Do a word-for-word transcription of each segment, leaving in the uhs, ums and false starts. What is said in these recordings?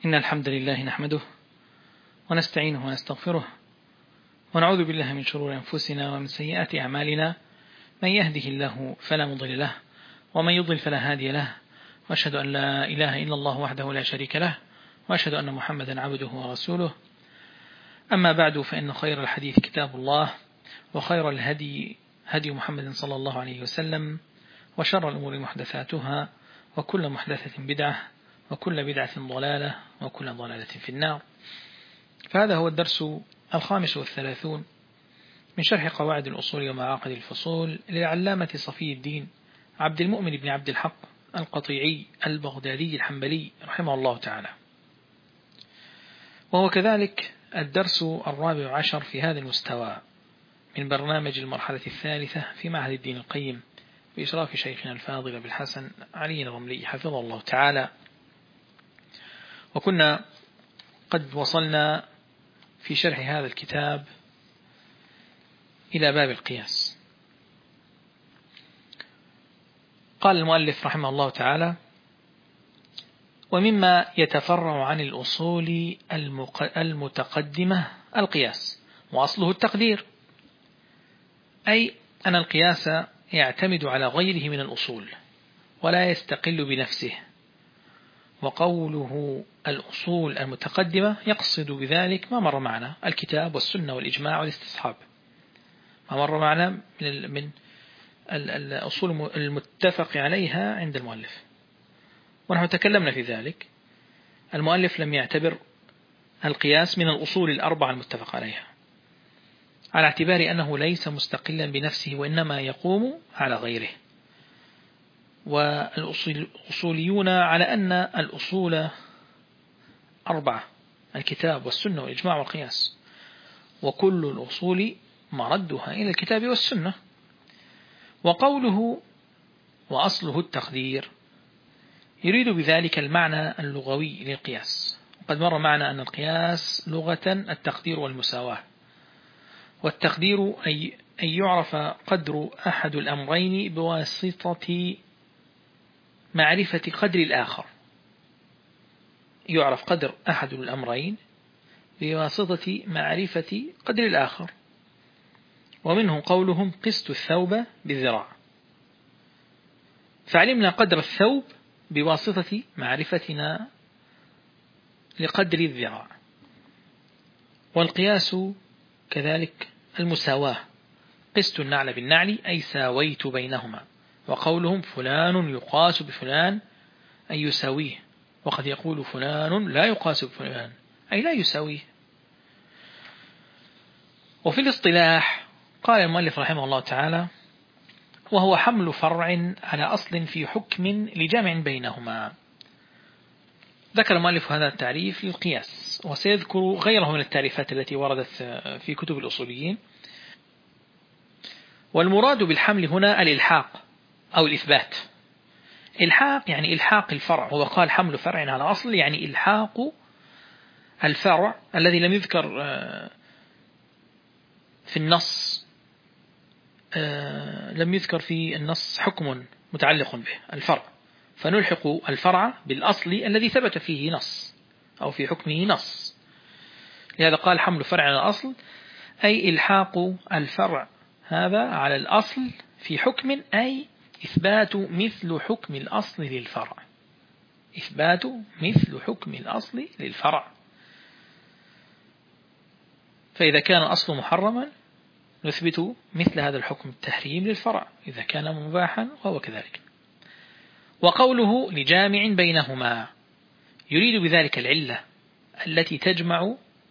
إن الحمد لله نحمده ونستعينه ونستغفره ونعوذ بالله من شرور أنفسنا ومن سيئات أعمالنا. من يهده الله فلا مضل له ومن يضل فلا هادي له، وأشهد أن لا إله إلا الله وحده لا شريك له، وأشهد أن محمدا عبده ورسوله. أما بعد، فإن خير الحديث كتاب الله، وخير الهدي هدي محمد صلى الله عليه وسلم، وشر الأمور محدثاتها، وكل محدثة بدعة، وكل بدعة ضلالة، وكل ضلالة في النار. فهذا هو الدرس الخامس والثلاثون من شرح قواعد الأصول ومعاقد الفصول للعلامة صفي الدين عبد المؤمن بن عبد الحق القطيعي البغدادي الحنبلي رحمه الله تعالى، وهو كذلك الدرس الرابع عشر في هذا المستوى من برنامج المرحلة الثالثة في معهد الدين القيم بإشراف شيخنا الفاضل بالحسن علي الرملي حفظه الله تعالى. وكنا قد وصلنا في شرح هذا الكتاب إلى باب القياس. قال المؤلف رحمه الله تعالى: ومما يتفرع عن الأصول المتقدمة القياس، وأصله التقدير، أي أن القياس يعتمد على غيره من الأصول ولا يستقل بنفسه. وقوله الأصول المتقدمة يقصد بذلك ما مر معنا: الكتاب والسنة والإجماع والاستصحاب، ما مر معنا من من الأصول المتفق عليها عند المؤلف، ونحن تكلمنا في ذلك. المؤلف لم يعتبر القياس من الأصول الأربعة المتفق عليها، على اعتبار أنه ليس مستقلا بنفسه وإنما يقوم على غيره. والأصوليون على أن الأصول أربعة: الكتاب والسنة والإجماع والقياس، وكل الأصول مردها إلى الكتاب والسنة. وقوله وأصله التقدير يريد بذلك المعنى اللغوي للقياس، وقد مر معنا أن القياس لغة التقدير والمساواة، والتقدير أي أن يعرف قدر أحد الأمرين بواسطة معرفة قدر الآخر. يعرف قدر أحد الأمرين بواسطة معرفة قدر الآخر. ومنه قولهم: قست الثوب بالذراع، فعلمنا قدر الثوب بواسطة معرفتنا لقدر الذراع. والقياس كذلك المساواة: قست النعل بالنعل، أي ساويت بينهما. وقولهم فلان يقاس بفلان، أي يساويه. وقد يقول فلان لا يقاس بفلان، أي لا يساويه. وفي الاصطلاح قال المؤلف رحمه الله تعالى: وهو حمل فرع على أصل في حكم لجمع بينهما. ذكر المؤلف هذا التعريف للقياس، وسيذكر غيره من التعريفات التي وردت في كتب الأصوليين. والمراد بالحمل هنا الإلحاق أو الإثبات. إلحاق يعني إلحاق الفرع، هو قال حمل فرع على أصل، يعني إلحاق الفرع الذي لم يذكر في النص، لم يذكر في النص حكم متعلق به الفرع، فنلحق الفرع بالأصل الذي ثبت فيه نص أو في حكمه نص. لهذا قال حمل فرع على الأصل، أي إلحاق الفرع هذا على الأصل في حكم، أي إثبات مثل حكم الأصل للفرع. إثبات مثل حكم الأصل للفرع. فإذا كان الأصل محرما نثبت مثل هذا الحكم التحريم للفرع، إذا كان مباحا وهو كذلك. وقوله لجامع بينهما يريد بذلك العلة التي تجمع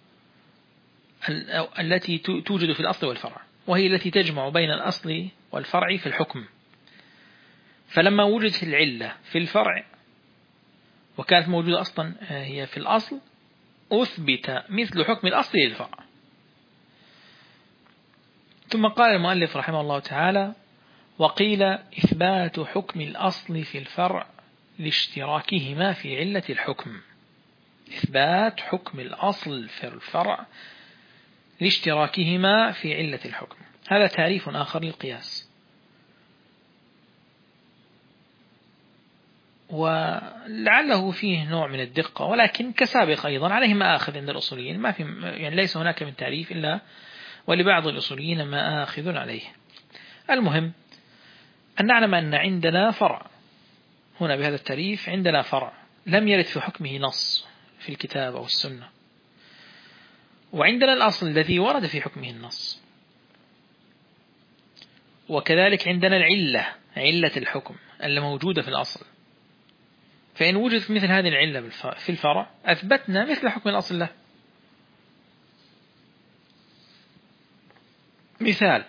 التي توجد في الأصل والفرع، وهي التي تجمع بين الأصل والفرع في الحكم. فلما وجدت العلة في الفرع وكانت موجودة أصلا هي في الأصل، أثبت مثل حكم الأصل للفرع. ثم قال المؤلف رحمه الله تعالى: وقيل إثبات حكم الأصل في الفرع لاشتراكهما في علة الحكم. إثبات حكم الأصل في الفرع لاشتراكهما في علة الحكم. هذا تعريف آخر للقياس. ولعله فيه نوع من الدقة، ولكن كسابق أيضا عليه مآخذ عند الأصوليين، ما في يعني ليس هناك من تعريف إلا ولبعض الأصوليين مآخذ عليه. المهم أن نعلم أن عندنا فرع هنا بهذا التعريف، عندنا فرع لم يرد في حكمه نص في الكتاب أو السنة، وعندنا الأصل الذي ورد في حكمه النص، وكذلك عندنا العلة، علة الحكم الموجودة في الأصل. فإن وجدت مثل هذه العلة في الفرع أثبتنا مثل حكم الأصل له. مثال: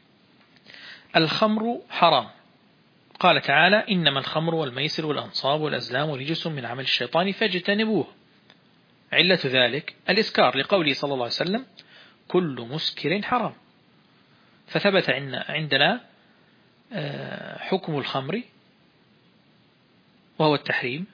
الخمر حرام، قال تعالى: إنما الخمر والميسر والأنصاب والأزلام رجس من عمل الشيطان فاجتنبوه. علة ذلك الإسكار، لقوله صلى الله عليه وسلم: كل مسكر حرام. فثبت عندنا حكم الخمر وهو التحريم،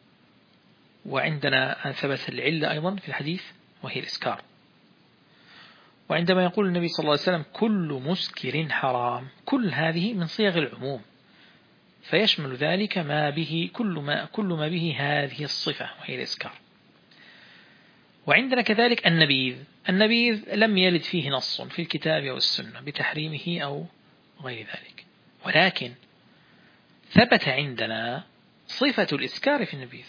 وعندنا ثبت العلة أيضا في الحديث وهي الإسكار. وعندما يقول النبي صلى الله عليه وسلم: كل مسكر حرام، كل هذه من صيغ العموم، فيشمل ذلك ما به كل ما كل ما به هذه الصفة وهي الإسكار. وعندنا كذلك النبيذ، النبيذ لم يرد فيه نص في الكتاب أو السنة بتحريمه أو غير ذلك، ولكن ثبت عندنا صفة الإسكار في النبيذ.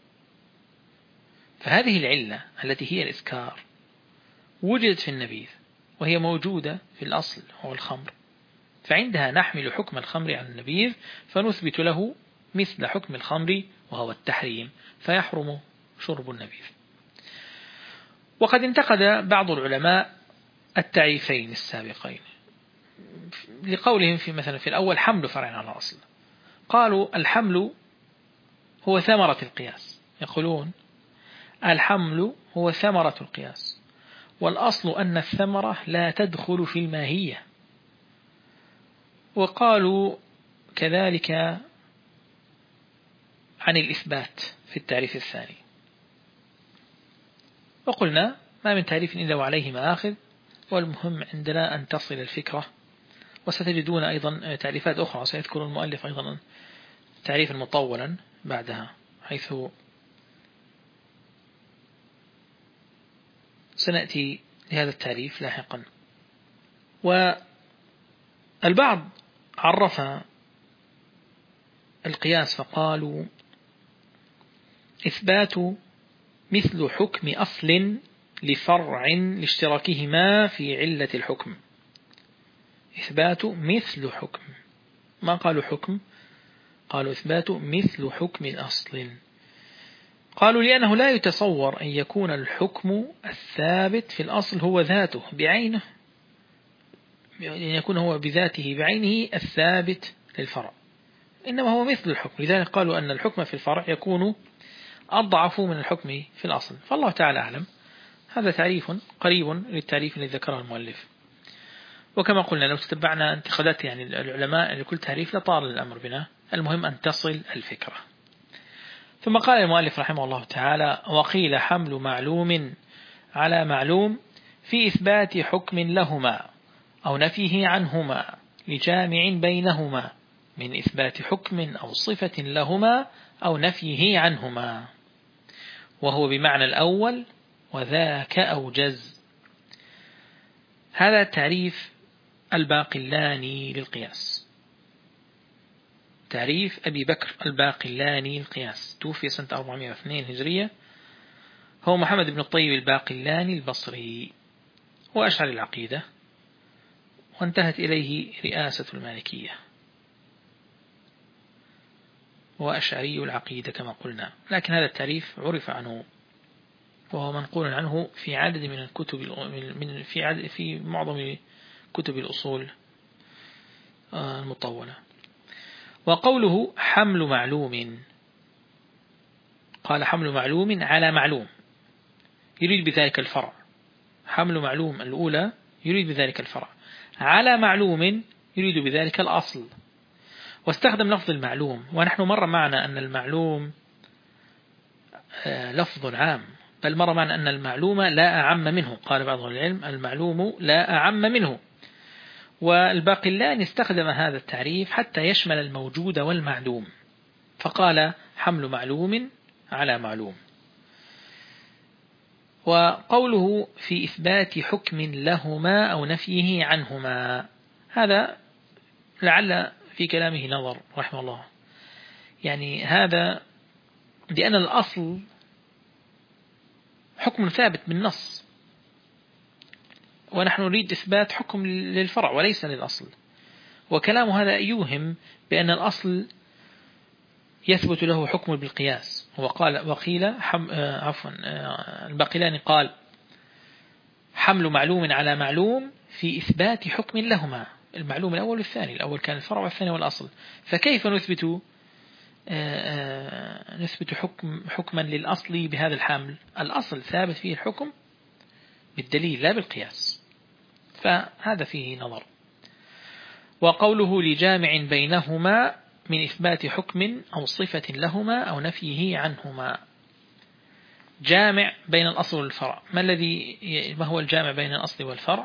فهذه العلة التي هي الإسكار وجدت في النبيذ وهي موجودة في الأصل هو الخمر، فعندها نحمل حكم الخمر على النبيذ فنثبت له مثل حكم الخمر وهو التحريم، فيحرم شرب النبيذ. وقد انتقد بعض العلماء التعريفين السابقين لقولهم في مثلا في الأول حمل فرع على أصل، قالوا الحمل هو ثمرة القياس، يقولون الحمل هو ثمرة القياس، والأصل أن الثمرة لا تدخل في الماهية. وقالوا كذلك عن الإثبات في التعريف الثاني، وقلنا ما من تعريف إلا وعليه مآخذ، والمهم عندنا أن تصل الفكرة. وستجدون أيضا تعريفات أخرى، سيذكر المؤلف أيضا تعريفا مطولا بعدها، حيث سنأتي لهذا التعريف لاحقا. والبعض عرف القياس فقالوا: إثبات مثل حكم أصل لفرع لاشتراكهما في علة الحكم. إثبات مثل حكم، ما قالوا حكم، قالوا إثبات مثل حكم الأصل. قالوا لأنه لا يتصور أن يكون الحكم الثابت في الأصل هو ذاته بعينه، أن يكون هو بذاته بعينه الثابت للفرع، إنما هو مثل الحكم. لذلك قالوا أن الحكم في الفرع يكون أضعف من الحكم في الأصل. فالله تعالى أعلم. هذا تعريف قريب للتعريف الذي ذكره المؤلف. وكما قلنا لو تتبعنا انتقادات يعني العلماء لكل تعريف لطال الأمر بنا، المهم أن تصل الفكرة. ثم قال المؤلف رحمه الله تعالى: وقيل حمل معلوم على معلوم في إثبات حكم لهما أو نفيه عنهما لجامع بينهما من إثبات حكم أو صفة لهما أو نفيه عنهما، وهو بمعنى الأول وذاك أوجز. هذا تعريف الباقلاني للقياس، تعريف أبي بكر الباقلاني للقياس، توفي سنة أربعمائة واثنين هجرية. هو محمد بن الطيب الباقلاني البصري، وأشعري العقيدة، وانتهت إليه رئاسة المالكية، وأشعري العقيدة كما قلنا. لكن هذا التعريف عرف عنه وهو منقول عنه في عدد من الكتب، من في عدد في معظم كتب الأصول المطولة. وقوله حمل معلوم، قال حمل معلوم على معلوم، يريد بذلك الفرع. حمل معلوم الأولى يريد بذلك الفرع، على معلوم يريد بذلك الأصل. واستخدم لفظ المعلوم، ونحن مر معنا أن المعلوم لفظ عام، بل مر معنا أن المعلوم لا أعم منه، قال بعض العلم المعلوم لا أعم منه. والباقلاني استخدم هذا التعريف حتى يشمل الموجود والمعدوم، فقال حمل معلوم على معلوم. وقوله في إثبات حكم لهما أو نفيه عنهما، هذا لعل في كلامه نظر رحمه الله، يعني هذا لأن الأصل حكم ثابت بالنص، ونحن نريد إثبات حكم للفرع وليس للأصل. وكلام هذا يوهم بأن الأصل يثبت له حكم بالقياس. وقال وقيل حم عفوا الباقلاني قال حمل معلوم على معلوم في إثبات حكم لهما، المعلوم الأول والثاني، الأول كان الفرع والثاني والأصل، فكيف نثبت نثبت حكم حكما للأصل بهذا الحمل؟ الأصل ثابت فيه الحكم بالدليل لا بالقياس، فهذا فيه نظر. وقوله لجامع بينهما من إثبات حكم أو صفة لهما أو نفيه عنهما، جامع بين الأصل والفرع، ما الذي ما هو الجامع بين الأصل والفرع؟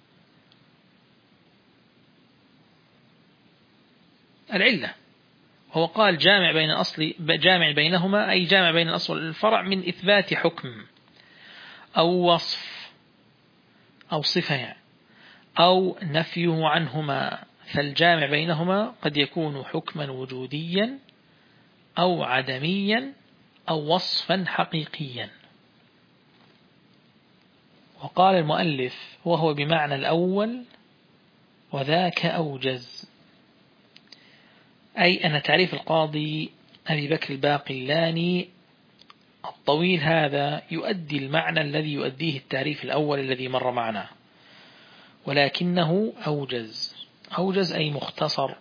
العلة. هو قال جامع بين الأصل جامع بينهما أي جامع بين الأصل والفرع من إثبات حكم أو وصف أو صفة أو نفيه عنهما، فالجامع بينهما قد يكون حكما وجوديا أو عدميا أو وصفا حقيقيا. وقال المؤلف وهو بمعنى الأول وذاك أوجز، أي أن تعريف القاضي أبي بكر الباقلاني الطويل هذا يؤدي المعنى الذي يؤديه التعريف الأول الذي مر معنا، ولكنه أوجز. أوجز أي مختصر.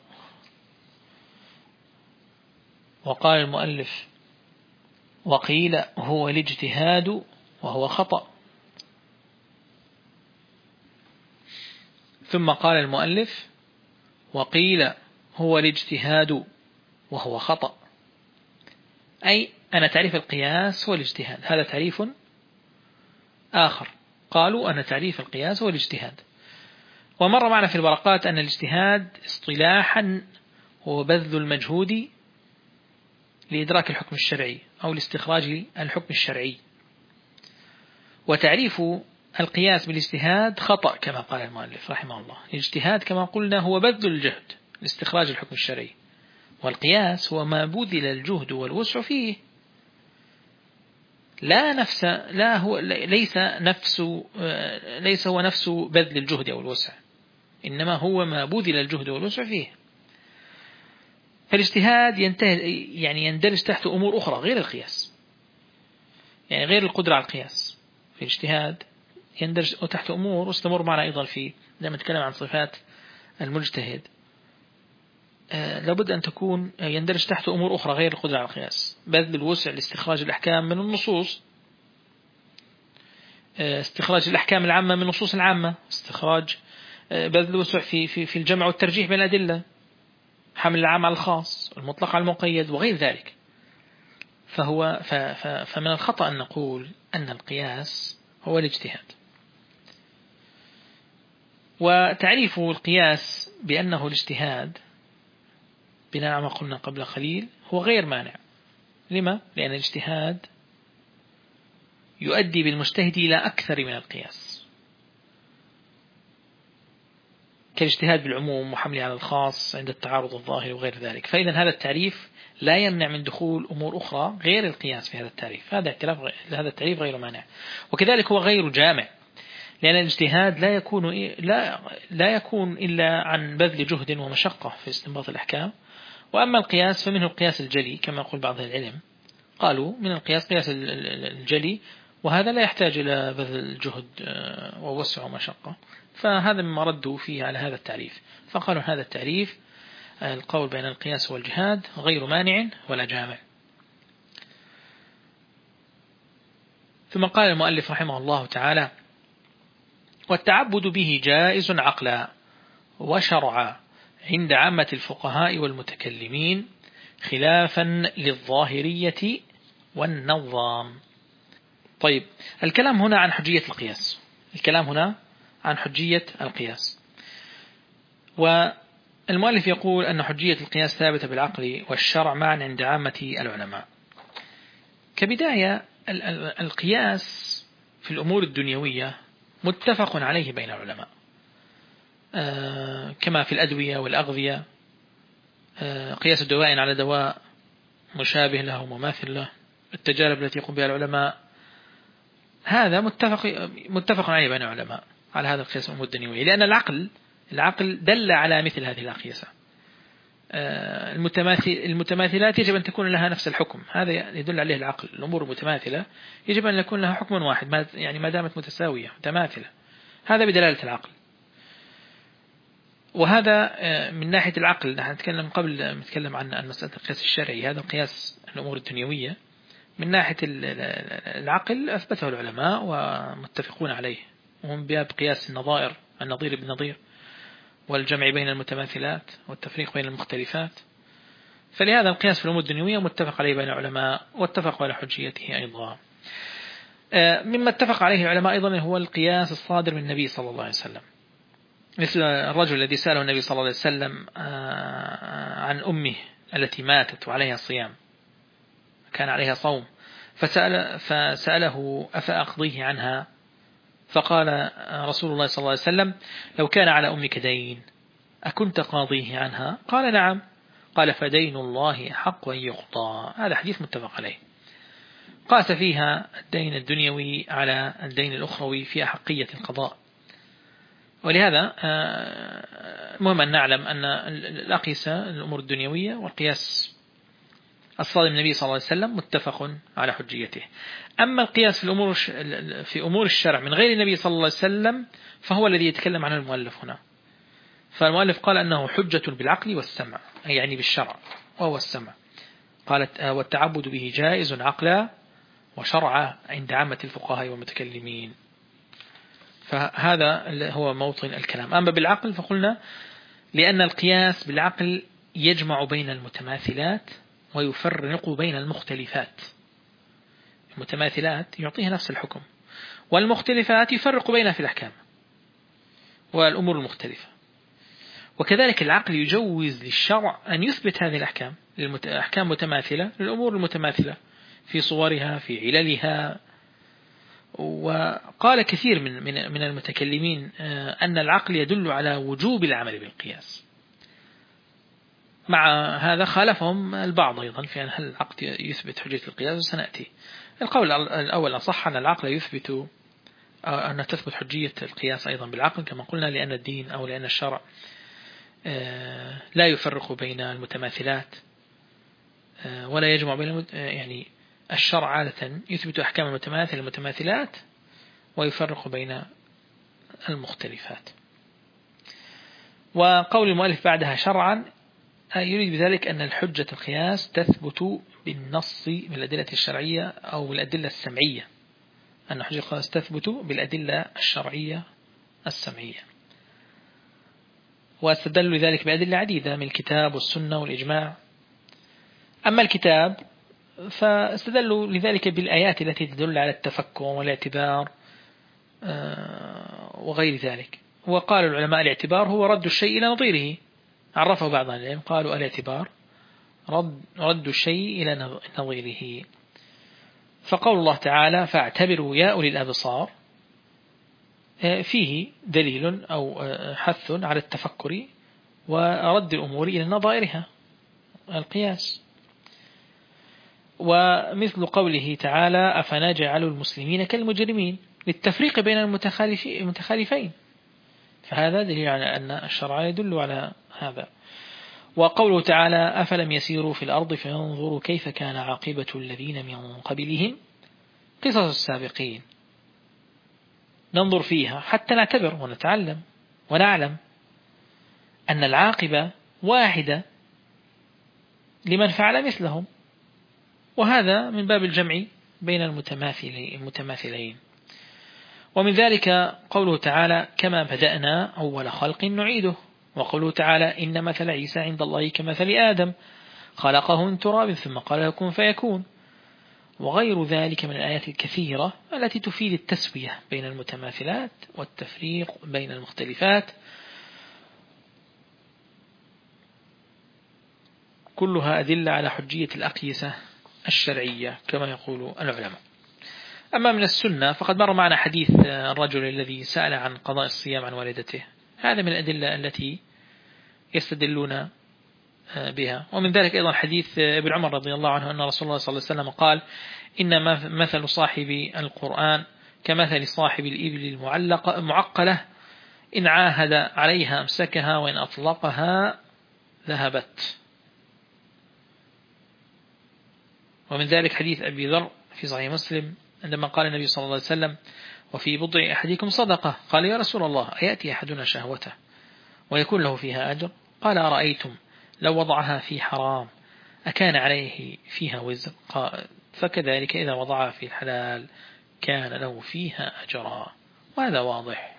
وقال المؤلف وقيل هو الاجتهاد وهو خطأ. ثم قال المؤلف وقيل هو الاجتهاد وهو خطأ، أي أن تعريف القياس هو الاجتهاد، هذا تعريف آخر. قالوا أن تعريف القياس هو الاجتهاد. ومر معنا في الورقات أن الاجتهاد اصطلاحا هو بذل المجهود لإدراك الحكم الشرعي أو لاستخراج الحكم الشرعي، وتعريف القياس بالاجتهاد خطأ كما قال المؤلف رحمه الله. الاجتهاد كما قلنا هو بذل الجهد لاستخراج الحكم الشرعي، والقياس هو ما بذل الجهد والوسع فيه، لا نفس لا هو ليس نفس ليس هو نفس بذل الجهد أو الوسع، إنما هو ما بذل الجهد والوسع فيه. فالاجتهاد ينتهي يعني يندرج تحت أمور أخرى غير القياس، يعني غير القدرة على القياس. في الاجتهاد يندرج تحت أمور، واستمر معنا أيضا في لما نتكلم عن صفات المجتهد آه لابد أن تكون يندرج تحت أمور أخرى غير القدرة على القياس، بذل الوسع لاستخراج الأحكام من النصوص، آه استخراج الأحكام العامة من النصوص العامة، استخراج آه بذل الوسع في في في الجمع والترجيح بين الأدلة، حمل العام على الخاص، المطلق على المقيد وغير ذلك. فهو فمن الخطأ أن نقول أن القياس هو الاجتهاد. وتعريف القياس بأنه الاجتهاد بناء على ما قلنا قبل قليل هو غير مانع. لما؟ لأن الاجتهاد يؤدي بالمجتهد إلى أكثر من القياس، كالاجتهاد بالعموم وحمله على الخاص عند التعارض الظاهر وغير ذلك. فإذا هذا التعريف لا يمنع من دخول أمور أخرى غير القياس في هذا التعريف، هذا هذا التعريف غير مانع. وكذلك هو غير جامع، لأن الاجتهاد لا يكون لا لا يكون إلا عن بذل جهد ومشقة في استنباط الأحكام. وأما القياس فمنه القياس الجلي كما يقول بعض العلم، قالوا من القياس قياس الجلي، وهذا لا يحتاج إلى بذل جهد ووسع ومشقة، فهذا مما ردوا فيه على هذا التعريف. فقالوا هذا التعريف القول بين القياس والجهاد غير مانع ولا جامع. ثم قال المؤلف رحمه الله تعالى والتعبد به جائز عقلا وشرعا عند عامة الفقهاء والمتكلمين خلافا للظاهرية والنظام. طيب، الكلام هنا عن حجية القياس، الكلام هنا عن حجية القياس. المؤلف يقول أن حجية القياس ثابتة بالعقل والشرع معا عند عامة العلماء. كبداية القياس في الأمور الدنيوية متفق عليه بين العلماء، كما في الأدوية والأغذية، قياس الدواء على دواء مشابه له ومماثل له، التجارب التي يقوم بها العلماء، هذا متفق متفق عليه بين العلماء على هذا القياس الأمور الدنيوية، لأن العقل العقل دل على مثل هذه الأقيسة. المتماثل المتماثلات يجب أن تكون لها نفس الحكم، هذا يدل عليه العقل. الأمور المتماثلة يجب أن يكون لها حكم واحد، يعني ما دامت متساوية متماثلة، هذا بدلالة العقل. وهذا من ناحية العقل. نحن نتكلم قبل نتكلم عن مسألة القياس الشرعي، هذا قياس الأمور الدنيوية من ناحية العقل أثبته العلماء ومتفقون عليه، وهم باب قياس النظائر، النظير بالنظير، والجمع بين المتماثلات والتفريق بين المختلفات. فلهذا القياس في الأمور الدنيوية متفق عليه بين العلماء، واتفقوا على حجيته أيضا. مما اتفق عليه العلماء أيضا هو القياس الصادر من النبي صلى الله عليه وسلم، مثل الرجل الذي سأله النبي صلى الله عليه وسلم عن أمه التي ماتت وعليها صيام، كان عليها صوم، فسأل فسأله أفأقضيه عنها؟ فقال رسول الله صلى الله عليه وسلم: لو كان على أمك دين أكنت قاضيه عنها؟ قال: نعم. قال: فدين الله حق أن يقضى. هذا حديث متفق عليه. قاس فيها الدين الدنيوي على الدين الأخروي في أحقية القضاء. ولهذا مهم أن نعلم أن الأقيسة الأمور الدنيوية والقياس الصادر من النبي صلى الله عليه وسلم متفق على حجيته. أما القياس في الأمور في أمور الشرع من غير النبي صلى الله عليه وسلم فهو الذي يتكلم عنه المؤلف هنا. فالمؤلف قال أنه حجة بالعقل والسمع، أي يعني بالشرع وهو السمع. قالت: والتعبد به جائز عقلا وشرعا عند عامة الفقهاء والمتكلمين. فهذا هو موطن الكلام. أما بالعقل فقلنا لأن القياس بالعقل يجمع بين المتماثلات ويفرق بين المختلفات. المتماثلات يعطيها نفس الحكم، والمختلفات يفرق بينها في الأحكام والأمور المختلفة. وكذلك العقل يجوز للشرع أن يثبت هذه الأحكام، أحكام متماثلة للأمور المتماثلة في صورها في عللها. وقال كثير من من من المتكلمين أن العقل يدل على وجوب العمل بالقياس. مع هذا خالفهم البعض أيضا في أن هل العقل يثبت حجية القياس، وسنأتي. القول الأول أصح أن العقل يثبت أن تثبت حجية القياس أيضا بالعقل كما قلنا، لأن الدين أو لأن الشرع لا يفرق بين المتماثلات ولا يجمع بين، يعني الشرع عادة يثبت أحكام المتماثل المتماثلات ويفرق بين المختلفات. وقول المؤلف بعدها شرعا يريد بذلك أن الحجة القياس تثبت بالنص بالأدلة الشرعية أو بالأدلة السمعية، أن حجة القياس تثبت بالأدلة الشرعية السمعية. واستدلوا لذلك بأدلة عديدة من الكتاب والسنة والإجماع. أما الكتاب فاستدلوا لذلك بالآيات التي تدل على التفكر والاعتبار وغير ذلك. وقال العلماء الاعتبار هو رد الشيء إلى نظيره، عرفه بعض العلم قالوا الاعتبار رد, رد الشيء إلى نظيره. فقول الله تعالى: فاعتبروا يا أولي الأبصار، فيه دليل أو حث على التفكر ورد الأمور إلى نظائرها، القياس. ومثل قوله تعالى: أفنجعل المسلمين كالمجرمين، للتفريق بين المتخالفين، فهذا دليل على أن الشرع يدل على هذا. وقوله تعالى: أفلم يسيروا في الأرض فينظروا كيف كان عاقبة الذين من قبلهم قصص السابقين، ننظر فيها حتى نعتبر ونتعلم ونعلم أن العاقبة واحدة لمن فعل مثلهم، وهذا من باب الجمع بين المتماثلين. ومن ذلك قوله تعالى: كما بدأنا أول خلق نعيده. وقوله تعالى: إن مثل عيسى عند الله كمثل آدم خلقه من تراب ثم قال له كن فيكون. وغير ذلك من الآيات الكثيرة التي تفيد التسوية بين المتماثلات والتفريق بين المختلفات. كلها أدلة على حجية الأقيسة الشرعية كما يقول العلماء. أما من السنة فقد مر معنا حديث الرجل الذي سأل عن قضاء الصيام عن والدته، هذا من الأدلة التي يستدلون بها. ومن ذلك أيضا حديث ابن عمر رضي الله عنه أن رسول الله صلى الله عليه وسلم قال: إن مثل صاحب القرآن كمثل صاحب الإبل المعلقة المعقلة، إن عاهد عليها أمسكها وإن أطلقها ذهبت. ومن ذلك حديث أبي ذر في صحيح مسلم عندما قال النبي صلى الله عليه وسلم: وفي بضع أحدكم صدقة. قال: يا رسول الله، أيأتي أحدنا شهوته ويكون له فيها أجر؟ قال: أرأيتم لو وضعها في حرام أكان عليه فيها وزر؟ قال: فكذلك إذا وضعها في الحلال كان له فيها أجرا. وهذا واضح.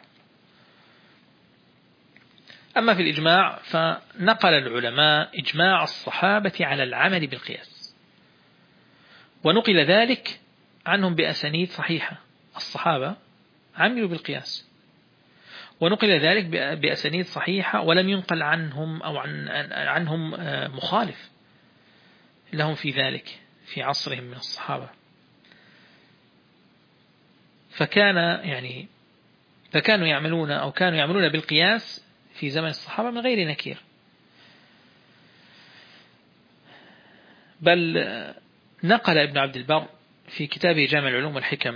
أما في الإجماع فنقل العلماء إجماع الصحابة على العمل بالقياس، ونقل ذلك عنهم بأسانيد صحيحة. الصحابة عملوا بالقياس، ونقل ذلك بأسانيد صحيحة، ولم ينقل عنهم أو عن عنهم مخالف لهم في ذلك في عصرهم من الصحابة. فكان يعني فكانوا يعملون أو كانوا يعملون بالقياس في زمن الصحابة من غير نكير. بل نقل ابن عبد البر في كتابه جامع العلوم والحكم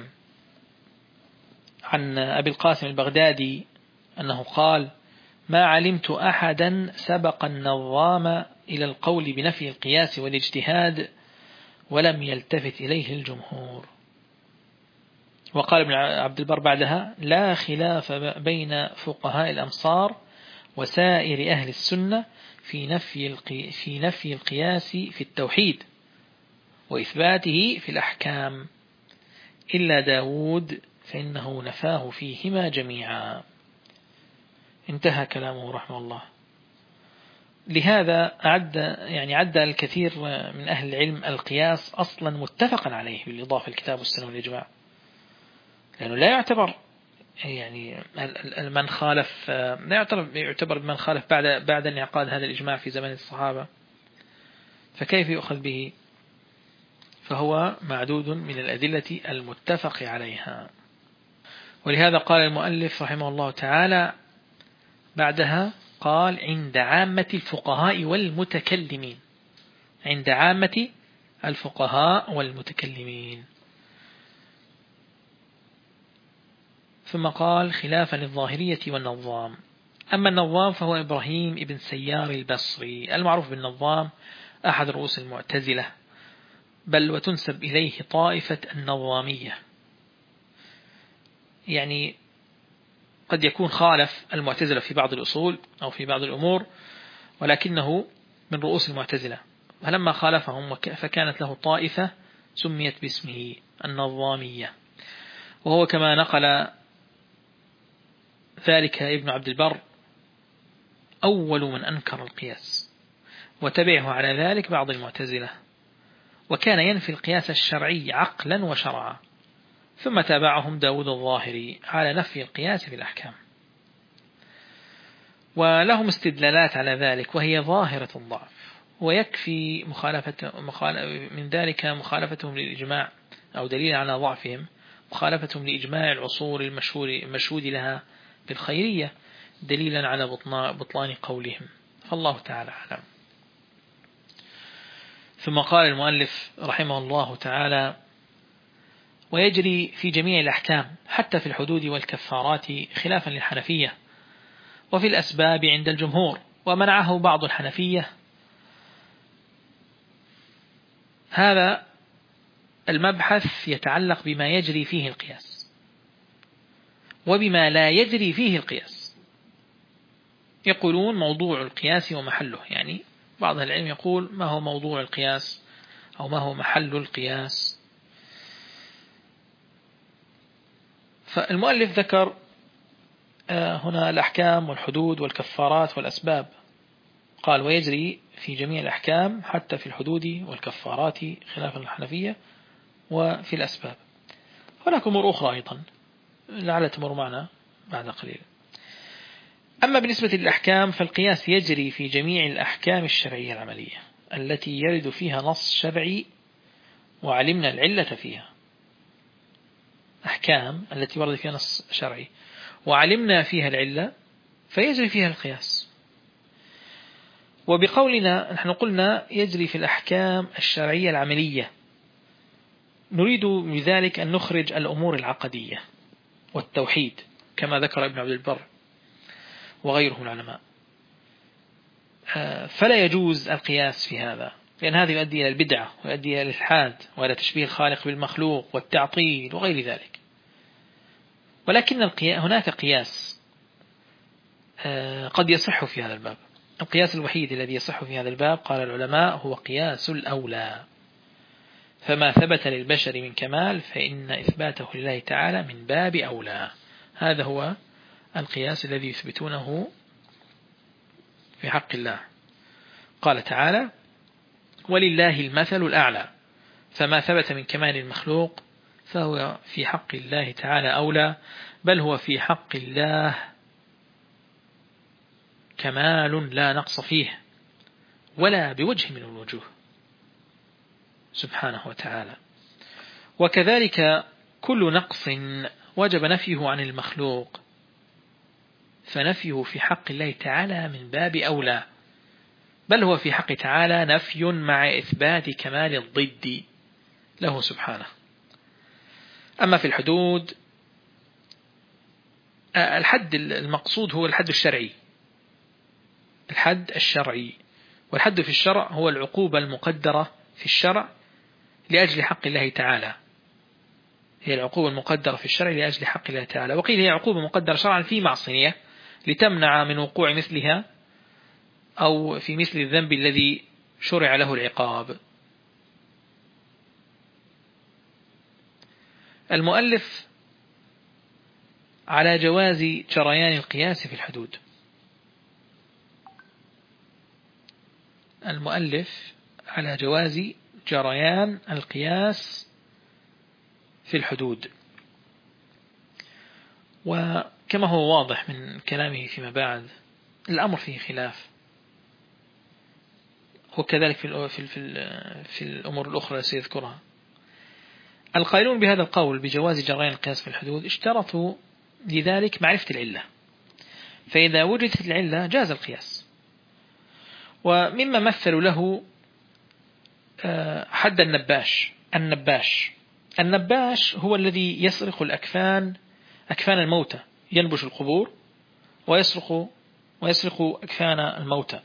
عن أبي القاسم البغدادي أنه قال: ما علمت أحدا سبق النظام إلى القول بنفي القياس والاجتهاد ولم يلتفت إليه الجمهور. وقال ابن عبد البر بعدها: لا خلاف بين فقهاء الأمصار وسائر أهل السنة في نفي في نفي القياس في التوحيد وإثباته في الأحكام إلا داود فإنه نفاه فيهما جميعا. انتهى كلامه رحمه الله. لهذا عد يعني عد الكثير من أهل العلم القياس أصلا متفقا عليه بالإضافة للكتاب والسنة والإجماع، لأنه لا يعتبر يعني من خالف لا يعتبر يعتبر من خالف بعد بعد انعقاد هذا الإجماع في زمن الصحابة، فكيف يؤخذ به؟ فهو معدود من الأدلة المتفق عليها. ولهذا قال المؤلف رحمه الله تعالى بعدها، قال: عند عامة الفقهاء والمتكلمين. عند عامة الفقهاء والمتكلمين. ثم قال: خلافا للظاهرية والنظام. أما النظام فهو إبراهيم ابن سيار البصري المعروف بالنظام، أحد رؤوس المعتزلة، بل وتنسب إليه طائفة النظامية. يعني قد يكون خالف المعتزلة في بعض الأصول أو في بعض الأمور، ولكنه من رؤوس المعتزلة، فلما خالفهم فكانت له طائفة سميت باسمه النظامية. وهو كما نقل ذلك ابن عبد البر أول من أنكر القياس، وتبعه على ذلك بعض المعتزلة، وكان ينفي القياس الشرعي عقلا وشرعا. ثم تابعهم داود الظاهري على نفي القياس في الأحكام، ولهم استدلالات على ذلك وهي ظاهرة الضعف. ويكفي مخالفة من ذلك مخالفتهم للإجماع، أو دليل على ضعفهم مخالفتهم لإجماع العصور المشهور المشهود لها بالخيرية، دليلا على بطلان قولهم. فالله تعالى أعلم. ثم قال المؤلف رحمه الله تعالى: ويجري في جميع الأحكام حتى في الحدود والكفارات خلافا للحنفية، وفي الأسباب عند الجمهور، ومنعه بعض الحنفية. هذا المبحث يتعلق بما يجري فيه القياس وبما لا يجري فيه القياس. يقولون موضوع القياس ومحله، يعني بعض العلم يقول ما هو موضوع القياس أو ما هو محل القياس. فالمؤلف ذكر هنا الأحكام والحدود والكفارات والأسباب. قال: ويجري في جميع الأحكام حتى في الحدود والكفارات خلافا للحنفية وفي الأسباب. هناك أمور أخرى أيضا لعل تمر معنا بعد قليل. أما بالنسبة للأحكام فالقياس يجري في جميع الأحكام الشرعية العملية، التي يرد فيها نص شرعي وعلمنا العلة فيها، أحكام التي ورد فيها نص شرعي وعلمنا فيها العلة فيجري فيها القياس. وبقولنا نحن قلنا يجري في الأحكام الشرعية العملية، نريد بذلك أن نخرج الأمور العقدية والتوحيد كما ذكر ابن عبد البر وغيره من العلماء، فلا يجوز القياس في هذا، لأن هذا يؤدي إلى البدعة ويؤدي إلى الإلحاد وإلى تشبيه الخالق بالمخلوق والتعطيل وغير ذلك. ولكن القياس هناك قياس قد يصح في هذا الباب. القياس الوحيد الذي يصح في هذا الباب قال العلماء هو قياس الأولى، فما ثبت للبشر من كمال فإن إثباته لله تعالى من باب أولى. هذا هو القياس الذي يثبتونه في حق الله. قال تعالى ولله المثل الأعلى، فما ثبت من كمال المخلوق فهو في حق الله تعالى أولى، بل هو في حق الله كمال لا نقص فيه ولا بوجه من الوجوه سبحانه وتعالى. وكذلك كل نقص وجب نفيه عن المخلوق فنفيه في حق الله تعالى من باب أولى، بل هو في حق تعالى نفي مع إثبات كمال الضد له سبحانه. أما في الحدود، الحد المقصود هو الحد الشرعي، الحد الشرعي، والحد في الشرع هو العقوبة المقدرة في الشرع لأجل حق الله تعالى، هي العقوبة المقدرة في الشرع لأجل حق الله تعالى. وقيل هي عقوبة مقدرة شرعا في معصية لتمنع من وقوع مثلها أو في مثل الذنب الذي شرع له العقاب. المؤلف على جواز جريان القياس في الحدود. المؤلف على جواز جريان القياس في الحدود، وكما هو واضح من كلامه فيما بعد الأمر فيه خلاف، وكذلك في في في الأمور الأخرى سيذكرها. القائلون بهذا القول بجواز جريان القياس في الحدود اشترطوا لذلك معرفة العلة، فإذا وجدت العلة جاز القياس. ومما مثلوا له حد النباش. النباش النباش هو الذي يسرق الأكفان، أكفان الموتى، ينبش القبور ويسرق ويسرق أكفان الموتى.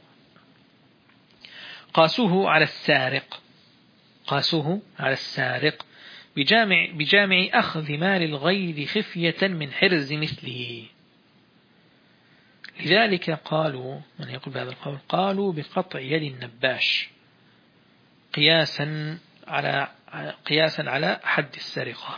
قاسوه على السارق، قاسوه على السارق بجامع, بجامع أخذ مال الغير خفية من حرز مثله. لذلك قالوا، من يقول بهذا القول، قالوا بقطع يد النباش قياسا على قياسا على حد السرقة.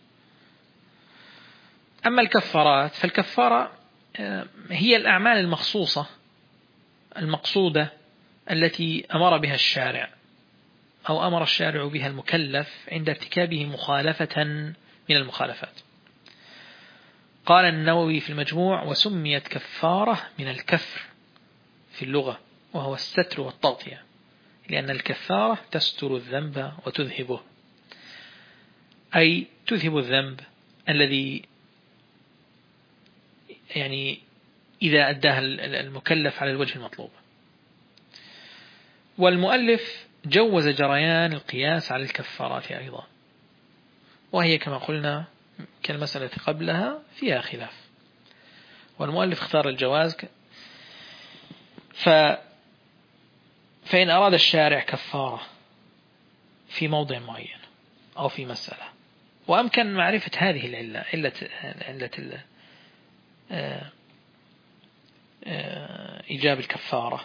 أما الكفارات فالكفارة هي الأعمال المخصوصة المقصودة التي أمر بها الشارع أو أمر الشارع بها المكلف عند ارتكابه مخالفة من المخالفات. قال النووي في المجموع وسميت كفارة من الكفر في اللغة، وهو الستر والتغطية، لأن الكفارة تستر الذنب وتذهبه، أي تذهب الذنب الذي يعني إذا أداها المكلف على الوجه المطلوب. والمؤلف جوز جريان القياس على الكفارات أيضا، وهي كما قلنا كالمسألة قبلها فيها خلاف، والمؤلف اختار الجواز. ف فإن أراد الشارع كفارة في موضع معين أو في مسألة وأمكن معرفة هذه العلة، علة علة إيجاب الكفارة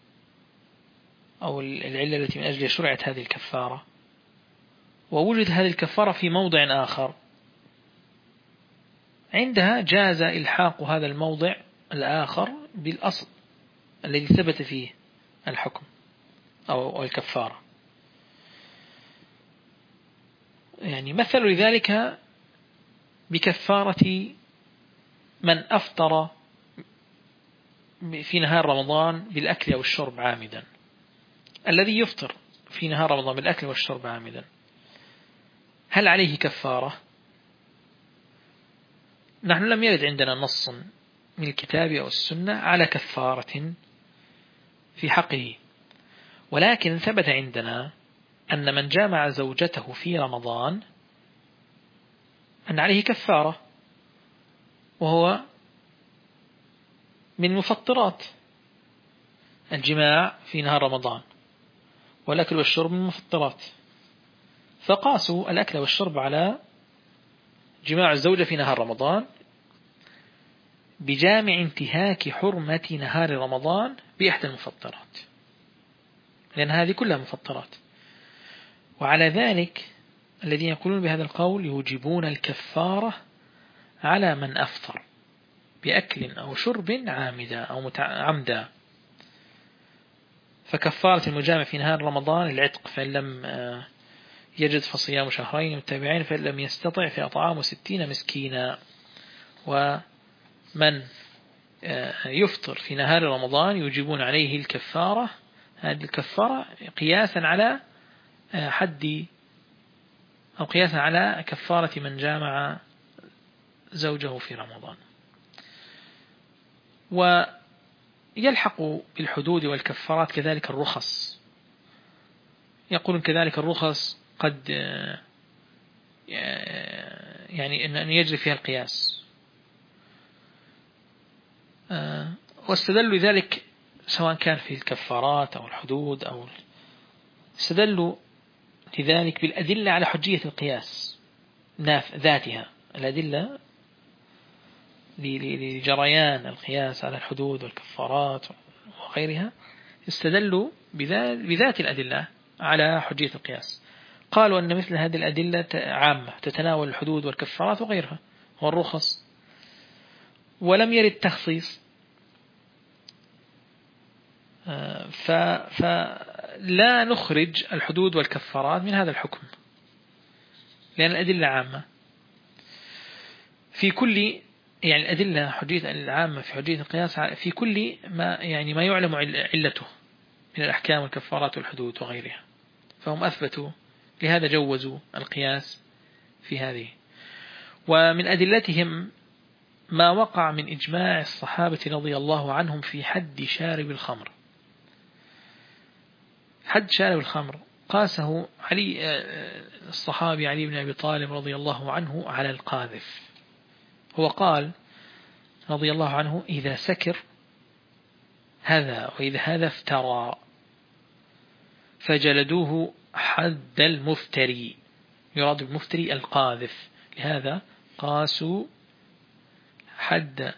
أو العلة التي من أجلها شرعت هذه الكفارة، ووجد هذه الكفارة في موضع آخر، عندها جاز إلحاق هذا الموضع الآخر بالأصل الذي ثبت فيه الحكم أو الكفارة. يعني مثل لذلك بكفارة من أفطر في نهار رمضان بالأكل أو الشرب عامدا، الذي يفطر في نهار رمضان بالأكل والشرب عامدا هل عليه كفارة؟ نحن لم يرد عندنا نص من الكتاب أو السنة على كفارة في حقه، ولكن ثبت عندنا أن من جامع زوجته في رمضان أن عليه كفارة، وهو من مفطرات الجماع في نهار رمضان، والأكل والشرب من مفطرات، فقاسوا الأكل والشرب على جماع الزوجة في نهار رمضان بجامع انتهاك حرمة نهار رمضان بإحدى المفطرات، لأن هذه كلها مفطرات. وعلى ذلك الذين يقولون بهذا القول يوجبون الكفارة على من أفطر بأكل أو شرب عامدا أو عمدا. فكفارة المجامع في نهار رمضان العتق، فإن لم يجد فصيام شهرين متابعين، فإن لم يستطع فإطعام ستين مسكينا. ومن يفطر في نهار رمضان يوجبون عليه الكفارة، هذه الكفارة قياسا على حد أو قياسا على كفارة من جامع زوجه في رمضان. ويلحق بالحدود والكفارات كذلك الرخص، يقولون كذلك الرخص قد يعني أن يجري فيها القياس، واستدلوا ذلك سواء كان في الكفارات أو الحدود، أو استدلوا لذلك بالأدلة على حجية القياس ذاتها، الأدلة لجريان القياس على الحدود والكفارات وغيرها، استدلوا بذات الأدلة على حجية القياس. قالوا أن مثل هذه الأدلة عامة تتناول الحدود والكفارات وغيرها والرخص، ولم يرد تخصيص، فلا نخرج الحدود والكفارات من هذا الحكم، لأن الأدلة عامة في كل، يعني الأدلة حجية العامة في حجية القياس في كل ما يعني ما يعلم علته من الأحكام والكفارات والحدود وغيرها، فهم أثبتوا لهذا جوزوا القياس في هذه. ومن أدلتهم ما وقع من إجماع الصحابة رضي الله عنهم في حد شارب الخمر. حد شارب الخمر قاسه علي الصحابي علي بن أبي طالب رضي الله عنه على القاذف. هو قال رضي الله عنه: إذا سكر هذا وإذا هذا افترى فجلدوه حد المفتري، يراد المفتري القاذف، لهذا قاسوا حد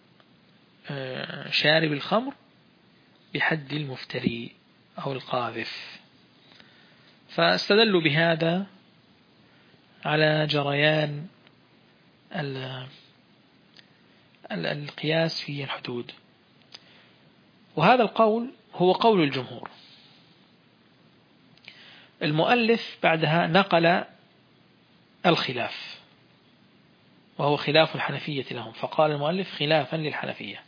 شارب الخمر بحد المفتري أو القاذف. فاستدلوا بهذا على جريان القياس في الحدود، وهذا القول هو قول الجمهور. المؤلف بعدها نقل الخلاف، وهو خلاف الحنفية لهم، فقال المؤلف خلافا للحنفية.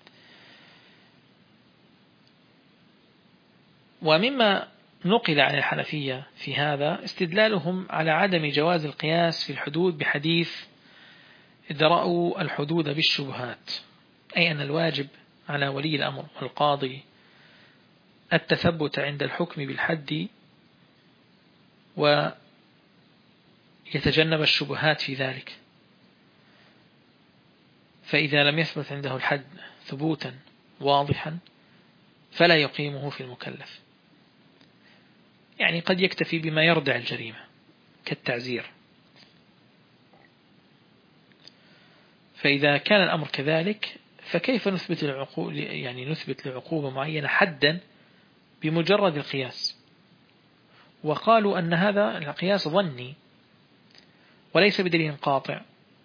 ومما نقل عن الحنفية في هذا استدلالهم على عدم جواز القياس في الحدود بحديث ادرأوا الحدود بالشبهات، أي أن الواجب على ولي الأمر والقاضي التثبت عند الحكم بالحد ويتجنب الشبهات في ذلك، فإذا لم يثبت عنده الحد ثبوتا واضحا فلا يقيمه في المكلف، يعني قد يكتفي بما يردع الجريمة كالتعزير. فإذا كان الأمر كذلك فكيف نثبت العقوبة، يعني نثبت لعقوبة معينة حدا بمجرد القياس؟ وقالوا أن هذا القياس ظني وليس بدليل قاطع.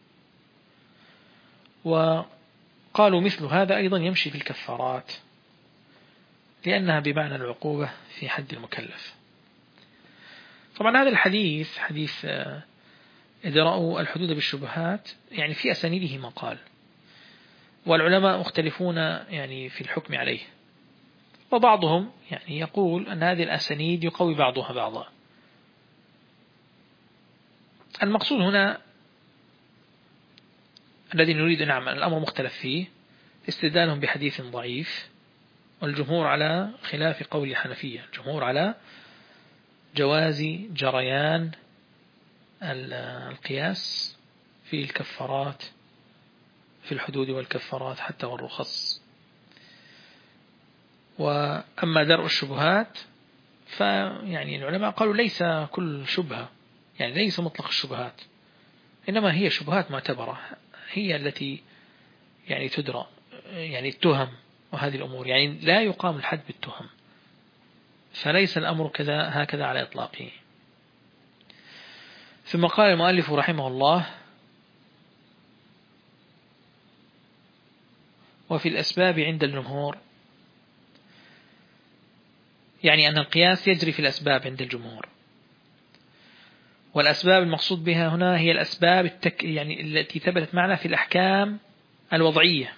وقالوا مثل هذا أيضا يمشي في الكفارات، لأنها بمعنى العقوبة في حد المكلف. طبعا هذا الحديث حديث ادرأوا الحدود بالشبهات يعني في أسانيده مقال، والعلماء مختلفون يعني في الحكم عليه. وبعضهم يعني يقول أن هذه الأسانيد يقوي بعضها بعضا. المقصود هنا الذي نريد أن نعمل الأمر مختلف فيه استدلالهم بحديث ضعيف، والجمهور على خلاف قول الحنفية، الجمهور على جواز جريان القياس في الكفارات، في الحدود والكفارات حتى والرخص. وأما درء الشبهات فيعني العلماء قالوا ليس كل شبهة، يعني ليس مطلق الشبهات، إنما هي شبهات معتبرة هي التي يعني تدرى، يعني التهم وهذه الأمور، يعني لا يقام الحد بالتهم، فليس الأمر كذا هكذا على إطلاقه. ثم قال المؤلف رحمه الله: وفي الأسباب عند الجمهور، يعني أن القياس يجري في الأسباب عند الجمهور، والأسباب المقصود بها هنا هي الأسباب التك يعني التي ثبتت معنا في الأحكام الوضعية،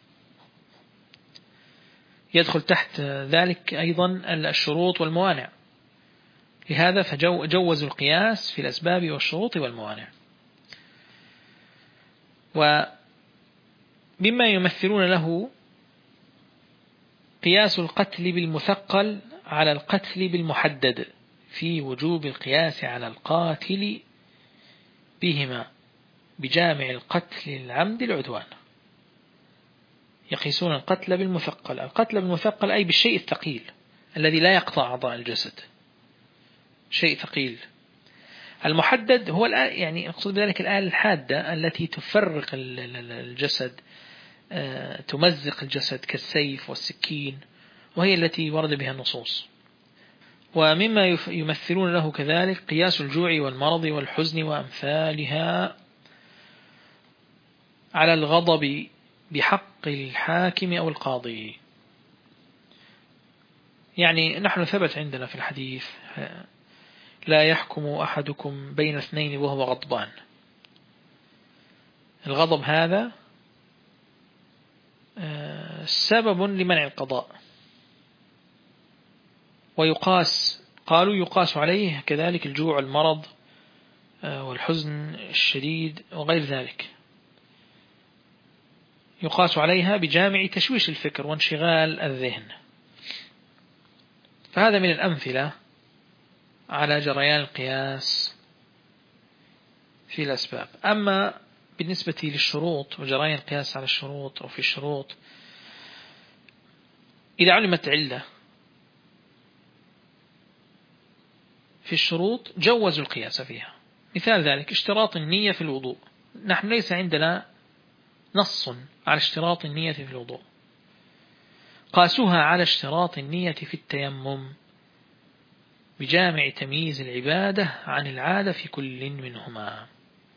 يدخل تحت ذلك أيضا الشروط والموانع، لهذا فجوزوا القياس في الأسباب والشروط والموانع. ومما يمثلون له قياس القتل بالمثقل على القتل بالمحدد، في وجوب القياس على القاتل بهما بجامع القتل العمد العدوان. يقيسون القتل بالمثقل، القتل بالمثقل أي بالشيء الثقيل الذي لا يقطع أعضاء الجسد، شيء ثقيل. المحدد هو يعني أقصد بذلك الآلة الحادة التي تفرق الجسد، تمزق الجسد كالسيف والسكين، وهي التي ورد بها النصوص. ومما يمثلون له كذلك قياس الجوع والمرض والحزن وأمثالها على الغضب بحق الحاكم أو القاضي. يعني نحن ثبت عندنا في الحديث: لا يحكم أحدكم بين اثنين وهو غضبان. الغضب هذا سبب لمنع القضاء، ويقاس قالوا يقاس عليه كذلك الجوع المرض والحزن الشديد وغير ذلك، يقاس عليها بجامع تشويش الفكر وانشغال الذهن. فهذا من الأمثلة على جريان القياس في الأسباب. أما بالنسبة للشروط وجريان القياس على الشروط أو في الشروط، إذا علمت علة في الشروط جوزوا القياس فيها. مثال ذلك اشتراط النية في الوضوء، نحن ليس عندنا نص على اشتراط النية في الوضوء، قاسوها على اشتراط النية في التيمم بجامع تمييز العبادة عن العادة في كل منهما.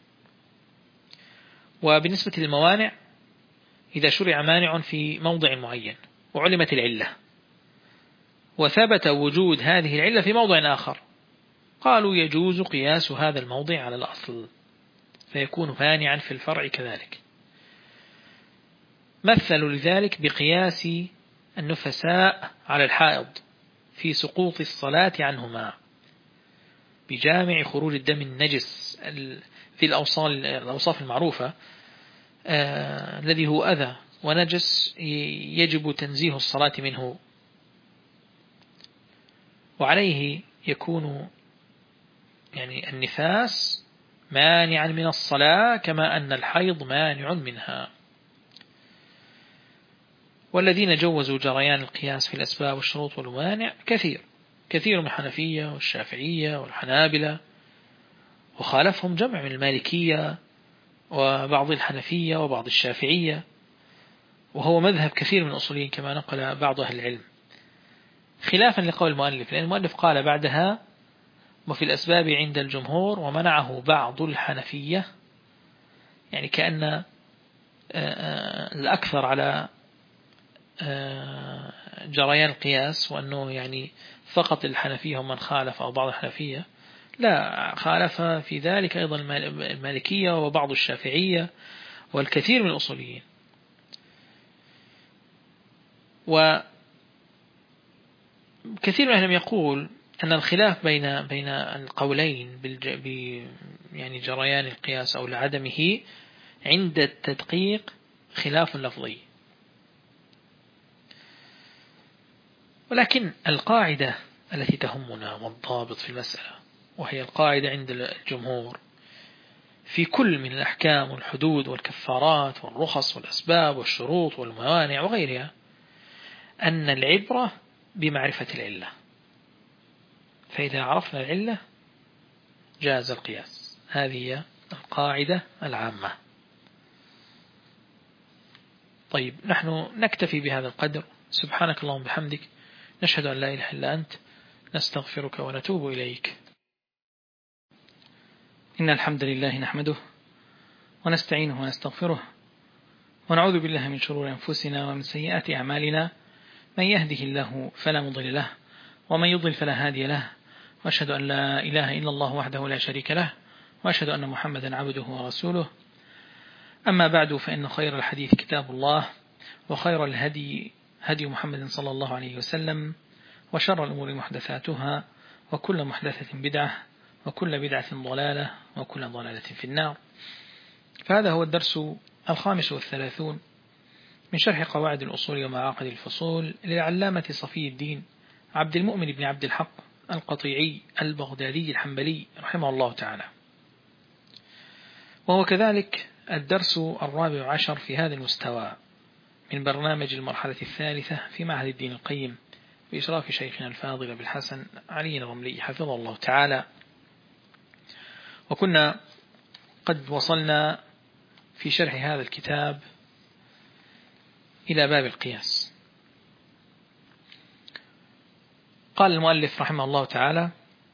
وبالنسبة للموانع، إذا شرع مانع في موضع معين وعلمت العلة وثبت وجود هذه العلة في موضع آخر، قالوا يجوز قياس هذا الموضع على الأصل فيكون مانعا في الفرع كذلك. مثلوا لذلك بقياس النفساء على الحائض في سقوط الصلاة عنهما بجامع خروج الدم النجس في الأوصاف المعروفة آه الذي هو أذى ونجس يجب تنزيه الصلاة منه، وعليه يكون يعني النفاس مانعا من الصلاة كما أن الحيض مانع منها. والذين جوزوا جريان القياس في الأسباب والشروط والموانع كثير كثير من الحنفية والشافعية والحنابلة، وخالفهم جمع من المالكية وبعض الحنفية وبعض الشافعية، وهو مذهب كثير من الأصوليين كما نقل بعض أهل العلم، خلافا لقول المؤلف، لأن المؤلف قال بعدها: وفي الأسباب عند الجمهور، ومنعه بعض الحنفية، يعني كأن الأكثر على جريان القياس، وأنه يعني فقط الحنفية هم من خالف أو بعض الحنفية، لا، خالف في ذلك أيضا المالكية وبعض الشافعية والكثير من الأصوليين. كثير من أهلهم يقول أن الخلاف بين بين القولين ب يعني جريان القياس أو لعدمه عند التدقيق خلاف لفظي، ولكن القاعدة التي تهمنا والضابط في المسألة، وهي القاعدة عند الجمهور في كل من الأحكام والحدود والكفارات والرخص والأسباب والشروط والموانع وغيرها، أن العبرة بمعرفة العلة، فإذا عرفنا العلة جاز القياس. هذه هي القاعدة العامة. طيب، نحن نكتفي بهذا القدر. سبحانك اللهم وبحمدك، نشهد أن لا إله إلا أنت، نستغفرك ونتوب إليك. إن الحمد لله نحمده ونستعينه ونستغفره ونعوذ بالله من شرور أنفسنا ومن سيئات أعمالنا، من يهده الله فلا مضل له ومن يضلل فلا هادي له، وأشهد أن لا إله إلا الله وحده لا شريك له، وأشهد أن محمدا عبده ورسوله. أما بعد، فإن خير الحديث كتاب الله، وخير الهدي هدي محمد صلى الله عليه وسلم، وشر الأمور محدثاتها، وكل محدثة بدعة، وكل بدعة ضلالة، وكل ضلالة في النار. فهذا هو الدرس الخامس والثلاثون من شرح قواعد الأصول ومعاقد الفصول للعلامة صفي الدين عبد المؤمن بن عبد الحق القطيعي البغدادي الحنبلي رحمه الله تعالى، وهو كذلك الدرس الرابع عشر في هذا المستوى من برنامج المرحلة الثالثة في معهد الدين القيم بإشراف شيخنا الفاضل بالحسن علي الرملي حفظه الله تعالى. وكنا قد وصلنا في شرح هذا الكتاب إلى باب القياس. قال المؤلف رحمه الله تعالى: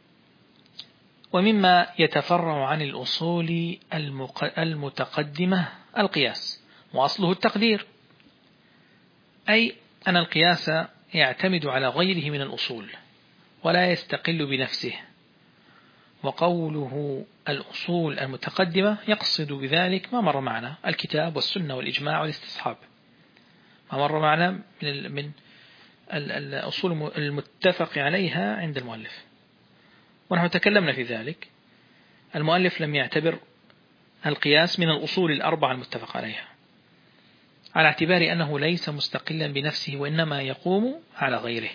ومما يتفرع عن الأصول المتقدمة القياس، وأصله التقدير، أي أن القياس يعتمد على غيره من الأصول ولا يستقل بنفسه. وقوله الأصول المتقدمة يقصد بذلك ما مر معنا، الكتاب والسنة والإجماع والاستصحاب، ما مر معنا من من الأصول المتفق عليها عند المؤلف، ونحن تكلمنا في ذلك. المؤلف لم يعتبر القياس من الأصول الأربعة المتفق عليها، على اعتبار أنه ليس مستقلا بنفسه وإنما يقوم على غيره.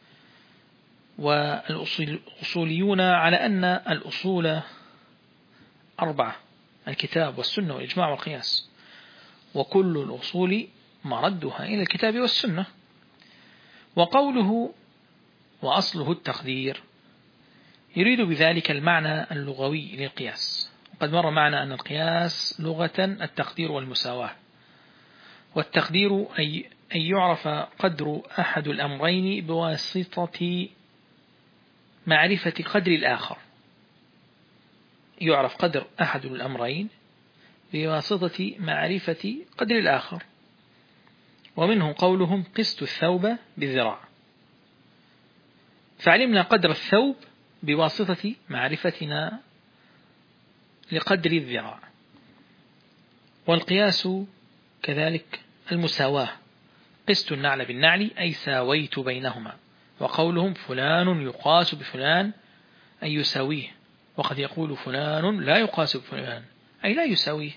والأصوليون على أن الأصول أربعة: الكتاب والسنة والإجماع والقياس، وكل الأصول مردها إلى الكتاب والسنة. وقوله وأصله التقدير يريد بذلك المعنى اللغوي للقياس، وقد مر معنا أن القياس لغة التقدير والمساواة، والتقدير أي أن يعرف قدر أحد الأمرين بواسطة معرفة قدر الآخر، يعرف قدر أحد الأمرين بواسطة معرفة قدر الآخر. ومنه قولهم قست الثوب بالذراع، فعلمنا قدر الثوب بواسطة معرفتنا لقدر الذراع. والقياس كذلك المساواة، قست النعل بالنعل أي ساويت بينهما. وقولهم فلان يقاس بفلان أي يساويه، وقد يقول فلان لا يقاس بفلان أي لا يساويه.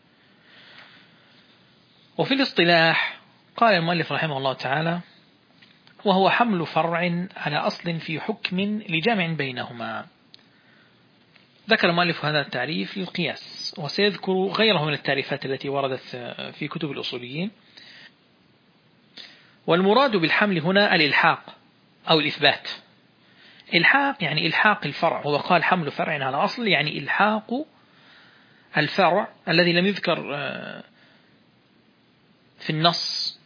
وفي الاصطلاح قال المؤلف رحمه الله تعالى: وهو حمل فرع على أصل في حكم لجمع بينهما. ذكر المؤلف هذا التعريف للقياس، وسيذكر غيره من التعريفات التي وردت في كتب الأصوليين. والمراد بالحمل هنا الإلحاق أو الإثبات. إلحاق يعني إلحاق الفرع، هو قال حمل فرع على أصل يعني إلحاق الفرع الذي لم يذكر في النص،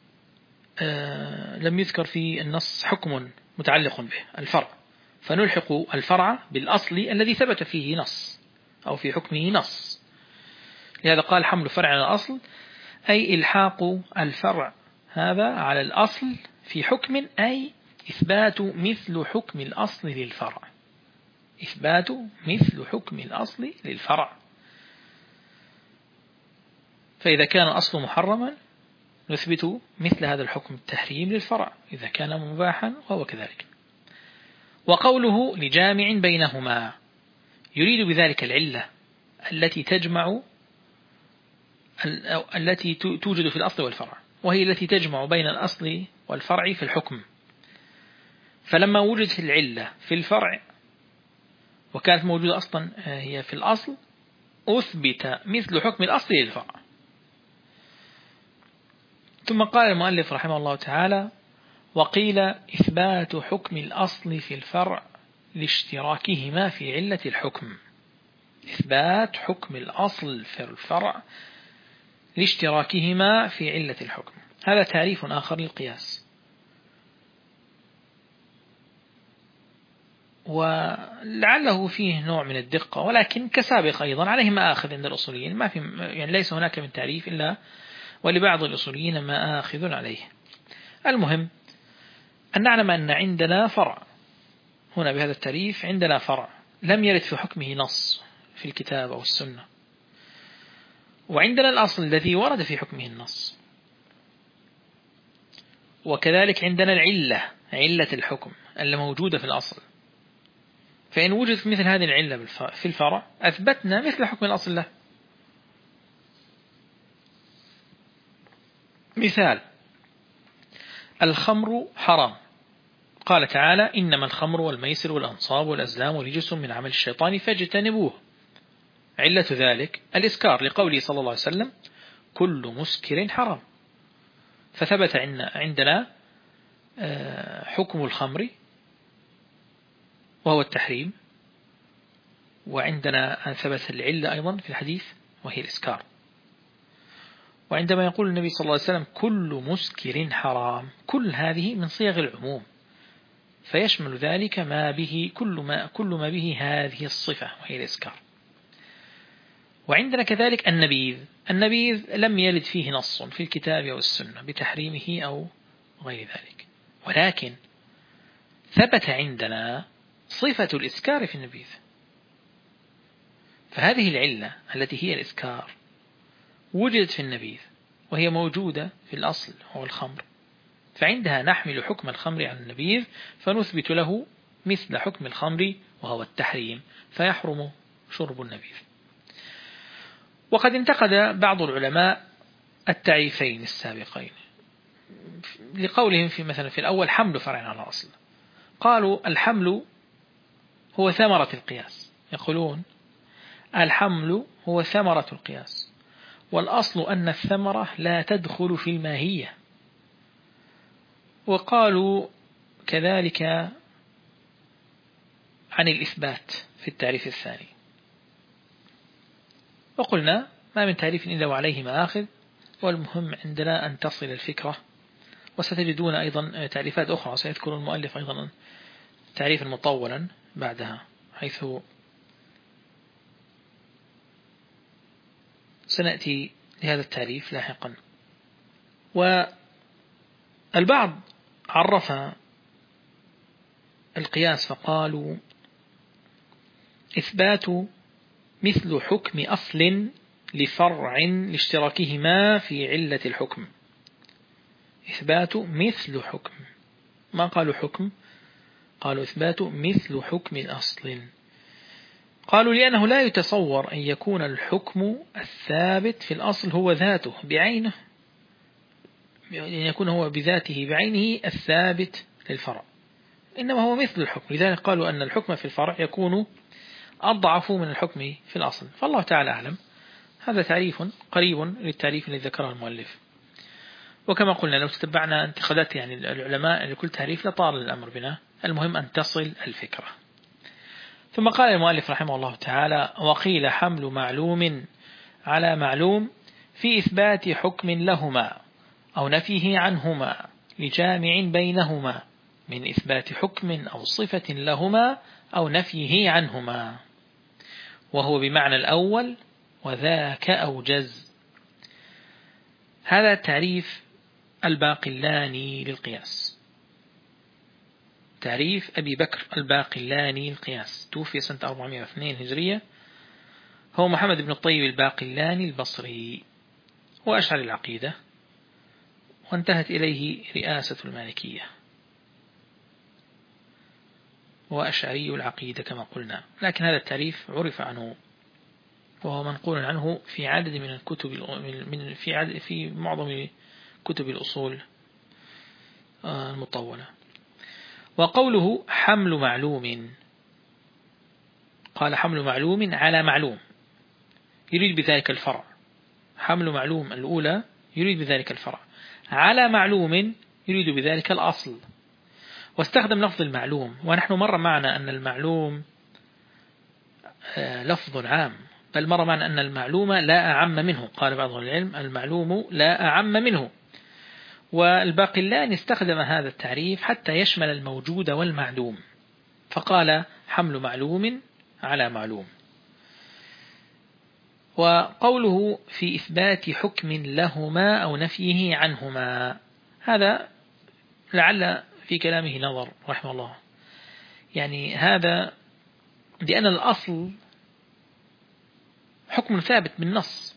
لم يذكر في النص حكم متعلق به الفرع، فنلحق الفرع بالأصل الذي ثبت فيه نص أو في حكمه نص. لهذا قال حمل فرع على الأصل أي إلحاق الفرع هذا على الأصل في حكم، أي إثبات مثل حكم الأصل للفرع، إثبات مثل حكم الأصل للفرع. فإذا كان الأصل محرما نثبت مثل هذا الحكم التحريم للفرع إذا كان مباحا وهو كذلك. وقوله لجامع بينهما يريد بذلك العلة التي تجمع التي توجد في الأصل والفرع، وهي التي تجمع بين الأصل والفرع في الحكم. فلما وجدت العلة في الفرع وكانت موجودة أصلا هي في الأصل أثبت مثل حكم الأصل للفرع. ثم قال المؤلف رحمه الله تعالى: وقيل إثبات حكم الأصل في الفرع لاشتراكهما في علة الحكم. إثبات حكم الأصل في الفرع لاشتراكهما في علة الحكم، هذا تعريف آخر للقياس. ولعله فيه نوع من الدقة، ولكن كسابق أيضا عليه مآخذ عند الأصوليين، ما في يعني ليس هناك من تعريف إلا ولبعض الأصوليين مآخذ عليه. المهم أن نعلم أن عندنا فرع هنا بهذا التعريف، عندنا فرع لم يرد في حكمه نص في الكتاب أو السنة، وعندنا الأصل الذي ورد في حكمه النص، وكذلك عندنا العلة علة الحكم الموجودة في الأصل. فإن وجدت مثل هذه العلة في الفرع أثبتنا مثل حكم الأصل له. مثال: الخمر حرام، قال تعالى: إنما الخمر والميسر والأنصاب والأزلام رجس من عمل الشيطان فاجتنبوه. علة ذلك الإسكار، لقوله صلى الله عليه وسلم: كل مسكر حرام. فثبت عندنا حكم الخمر وهو التحريم، وعندنا ثبت العلة أيضا في الحديث وهي الإسكار. وعندما يقول النبي صلى الله عليه وسلم: كل مسكر حرام، كل هذه من صيغ العموم، فيشمل ذلك ما به كل ما كل ما به هذه الصفة وهي الإسكار. وعندنا كذلك النبيذ، النبيذ لم يرد فيه نص في الكتاب أو السنة بتحريمه أو غير ذلك، ولكن ثبت عندنا صفة الإسكار في النبيذ. فهذه العلة التي هي الإسكار وجدت في النبيذ وهي موجودة في الأصل هو الخمر، فعندها نحمل حكم الخمر على النبيذ فنثبت له مثل حكم الخمر وهو التحريم، فيحرم شرب النبيذ. وقد انتقد بعض العلماء التعريفين السابقين لقولهم في مثلا في الأول حمل فرع على الأصل، قالوا الحمل هو ثمرة القياس، يقولون الحمل هو ثمرة القياس، والأصل أن الثمرة لا تدخل في الماهية. وقالوا كذلك عن الإثبات في التعريف الثاني، وقلنا ما من تعريف إلا وعليه مآخذ، والمهم عندنا أن تصل الفكرة. وستجدون أيضا تعريفات أخرى سيذكر المؤلف أيضا تعريفا مطولا بعدها، حيث سنأتي لهذا التعريف لاحقا. والبعض عرف القياس فقالوا إثبات مثل حكم أصل لفرع لاشتراكهما في علة الحكم. إثبات مثل حكم، ما قالوا حكم، قالوا إثبات مثل حكم الأصل. قالوا لأنه لا يتصور أن يكون الحكم الثابت في الأصل هو ذاته بعينه، أن يكون هو بذاته بعينه الثابت للفرع، إنما هو مثل الحكم. لذلك قالوا أن الحكم في الفرع يكون أضعف من الحكم في الأصل. فالله تعالى أعلم. هذا تعريف قريب للتعريف الذي ذكره المؤلف. وكما قلنا لو تتبعنا انتقادات يعني العلماء لكل تعريف لطال الأمر بنا، المهم أن تصل الفكرة. ثم قال المؤلف رحمه الله تعالى: وقيل حمل معلوم على معلوم في إثبات حكم لهما أو نفيه عنهما لجامع بينهما من إثبات حكم أو صفة لهما أو نفيه عنهما، وهو بمعنى الأول وذاك أوجز. هذا تعريف الباقلاني للقياس، تعريف أبي بكر الباقلاني للقياس، توفي سنة أربعمائة واثنين هجرية. هو محمد بن الطيب الباقلاني البصري، وأشعر العقيدة، وانتهت إليه رئاسة المالكية وأشعري العقيدة كما قلنا، لكن هذا التعريف عرف عنه وهو منقول عنه في عدد من الكتب من في عدد في معظم كتب الأصول المطولة. وقوله حمل معلوم، قال حمل معلوم على معلوم يريد بذلك الفرع، حمل معلوم الأولى يريد بذلك الفرع، على معلوم يريد بذلك الأصل. واستخدم لفظ المعلوم، ونحن مر معنا أن المعلوم لفظ عام، بل مر معنا أن المعلوم لا أعم منه، قال بعض العلم المعلوم لا أعم منه. والباقلاني استخدم هذا التعريف حتى يشمل الموجود والمعدوم، فقال حمل معلوم على معلوم. وقوله في إثبات حكم لهما أو نفيه عنهما، هذا لعل في كلامه نظر رحمه الله، يعني هذا لأن الأصل حكم ثابت بالنص،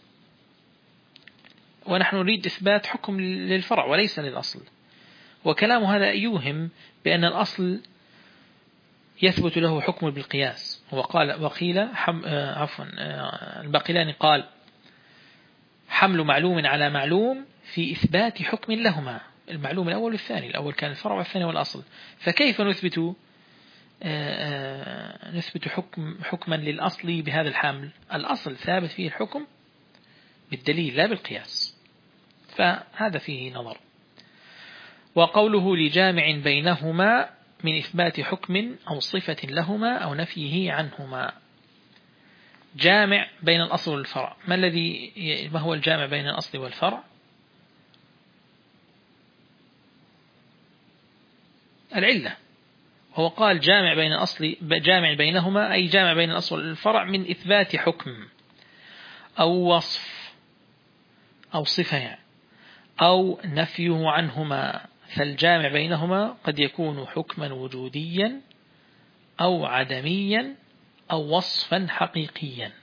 ونحن نريد إثبات حكم للفرع وليس للأصل. وكلام هذا يوهم بأن الأصل يثبت له حكم بالقياس. وقال وقيل حم عفوا الباقلاني قال حمل معلوم على معلوم في إثبات حكم لهما، المعلوم الأول والثاني، الأول كان الفرع والثاني والأصل، فكيف نثبت نثبت حكم حكما للأصل بهذا الحمل؟ الأصل ثابت فيه الحكم بالدليل لا بالقياس، فهذا فيه نظر. وقوله لجامع بينهما من إثبات حكم أو صفة لهما أو نفيه عنهما، جامع بين الأصل والفرع، ما الذي ما هو الجامع بين الأصل والفرع؟ العلة. هو قال جامع بين الأصل جامع بينهما أي جامع بين الأصل والفرع من إثبات حكم أو وصف أو صفة أو نفيه عنهما، فالجامع بينهما قد يكون حكما وجوديا أو عدميا أو وصفا حقيقيا.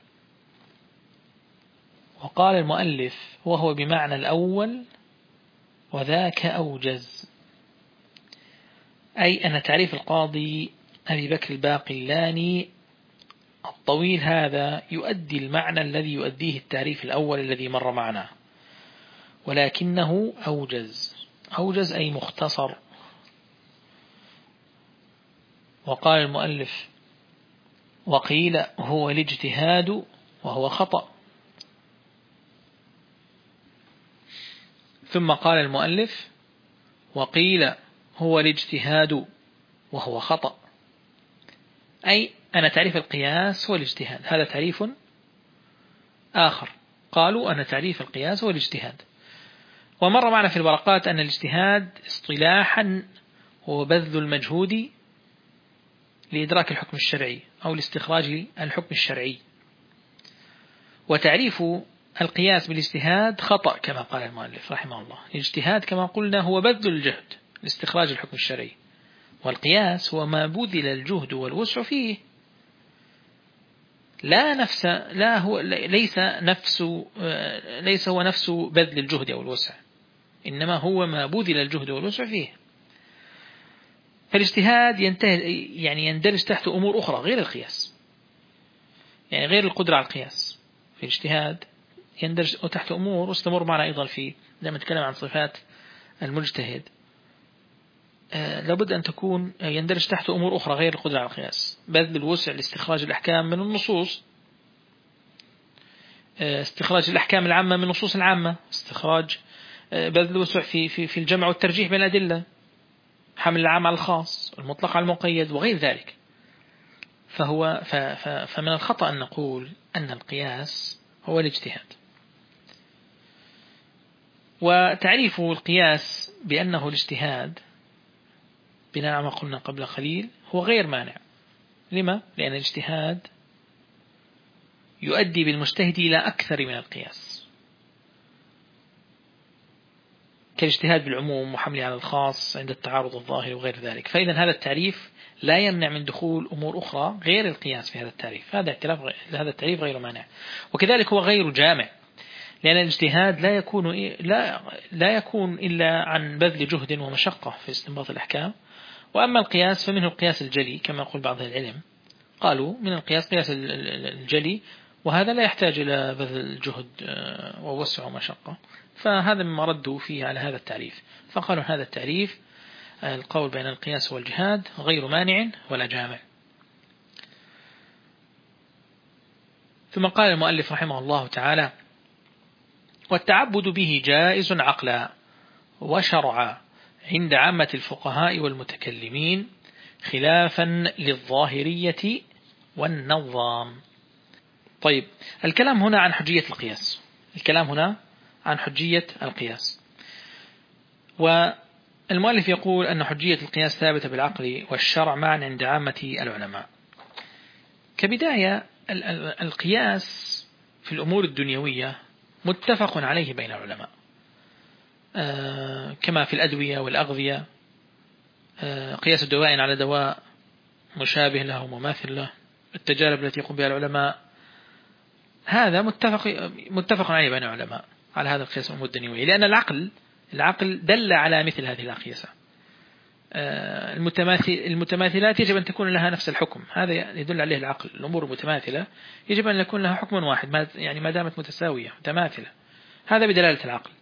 وقال المؤلف وهو بمعنى الأول وذاك أوجز، أي أن تعريف القاضي أبي بكر الباقلاني الطويل هذا يؤدي المعنى الذي يؤديه التعريف الأول الذي مر معنا، ولكنه أوجز، أوجز أي مختصر. وقال المؤلف وقيل هو الاجتهاد وهو خطأ. ثم قال المؤلف وقيل هو الاجتهاد وهو خطأ، أي أن تعريف القياس هو الاجتهاد، هذا تعريف آخر. قالوا أن تعريف القياس هو الاجتهاد. ومر معنا في الورقات أن الاجتهاد اصطلاحا هو بذل المجهود لإدراك الحكم الشرعي أو لاستخراج الحكم الشرعي، وتعريف القياس بالاجتهاد خطأ كما قال المؤلف رحمه الله. الاجتهاد كما قلنا هو بذل الجهد لاستخراج الحكم الشرعي، والقياس هو ما بذل الجهد والوسع فيه، لا نفس لا هو ليس نفس ليس هو نفس بذل الجهد أو الوسع، إنما هو ما بذل الجهد والوسع فيه. فالاجتهاد ينتهي يعني يندرج تحت أمور أخرى غير القياس، يعني غير القدرة على القياس. في الاجتهاد يندرج تحت أمور، واستمر معنا أيضا في لما نتكلم عن صفات المجتهد آه لابد أن تكون يندرج تحت أمور أخرى غير القدرة على القياس، بذل الوسع لاستخراج الأحكام من النصوص، آه استخراج الأحكام العامة من النصوص العامة، استخراج آه بذل الوسع في في في الجمع والترجيح بين الأدلة، حمل العام على الخاص، المطلق على المقيد وغير ذلك. فهو فمن الخطأ أن نقول أن القياس هو الاجتهاد. وتعريف القياس بأنه الاجتهاد بناء على ما قلنا قبل قليل هو غير مانع. لما؟ لأن الاجتهاد يؤدي بالمجتهد إلى أكثر من القياس، كالاجتهاد بالعموم وحمله على الخاص عند التعارض الظاهر وغير ذلك. فإذا هذا التعريف لا يمنع من دخول أمور أخرى غير القياس في هذا التعريف، هذا هذا التعريف غير مانع. وكذلك هو غير جامع، لأن الاجتهاد لا يكون لا لا يكون إلا عن بذل جهد ومشقة في استنباط الأحكام. وأما القياس فمنه القياس الجلي كما يقول بعض العلم، قالوا من القياس قياس الجلي، وهذا لا يحتاج إلى بذل جهد ووسع ومشقة، فهذا مما ردوا فيه على هذا التعريف. فقالوا هذا التعريف القول بين القياس والجهاد غير مانع ولا جامع. ثم قال المؤلف رحمه الله تعالى: والتعبد به جائز عقلا وشرعا عند عامة الفقهاء والمتكلمين، خلافا للظاهرية والنظام. طيب، الكلام هنا عن حجية القياس، الكلام هنا عن حجية القياس. والمؤلف يقول أن حجية القياس ثابتة بالعقل والشرع معا عند عامة العلماء. كبداية، القياس في الأمور الدنيوية متفق عليه بين العلماء، كما في الأدوية والأغذية، قياس الدواء على دواء مشابه له ومماثل له، التجارب التي يقوم بها العلماء، هذا متفق متفق عليه بين العلماء على هذا القياس في الأمور الدنيوية، لأن العقل العقل دل على مثل هذه الأقيسة. المتماثل المتماثلات يجب أن تكون لها نفس الحكم، هذا يدل عليه العقل. الأمور المتماثلة يجب أن يكون لها حكم واحد، يعني ما دامت متساوية متماثلة، هذا بدلالة العقل.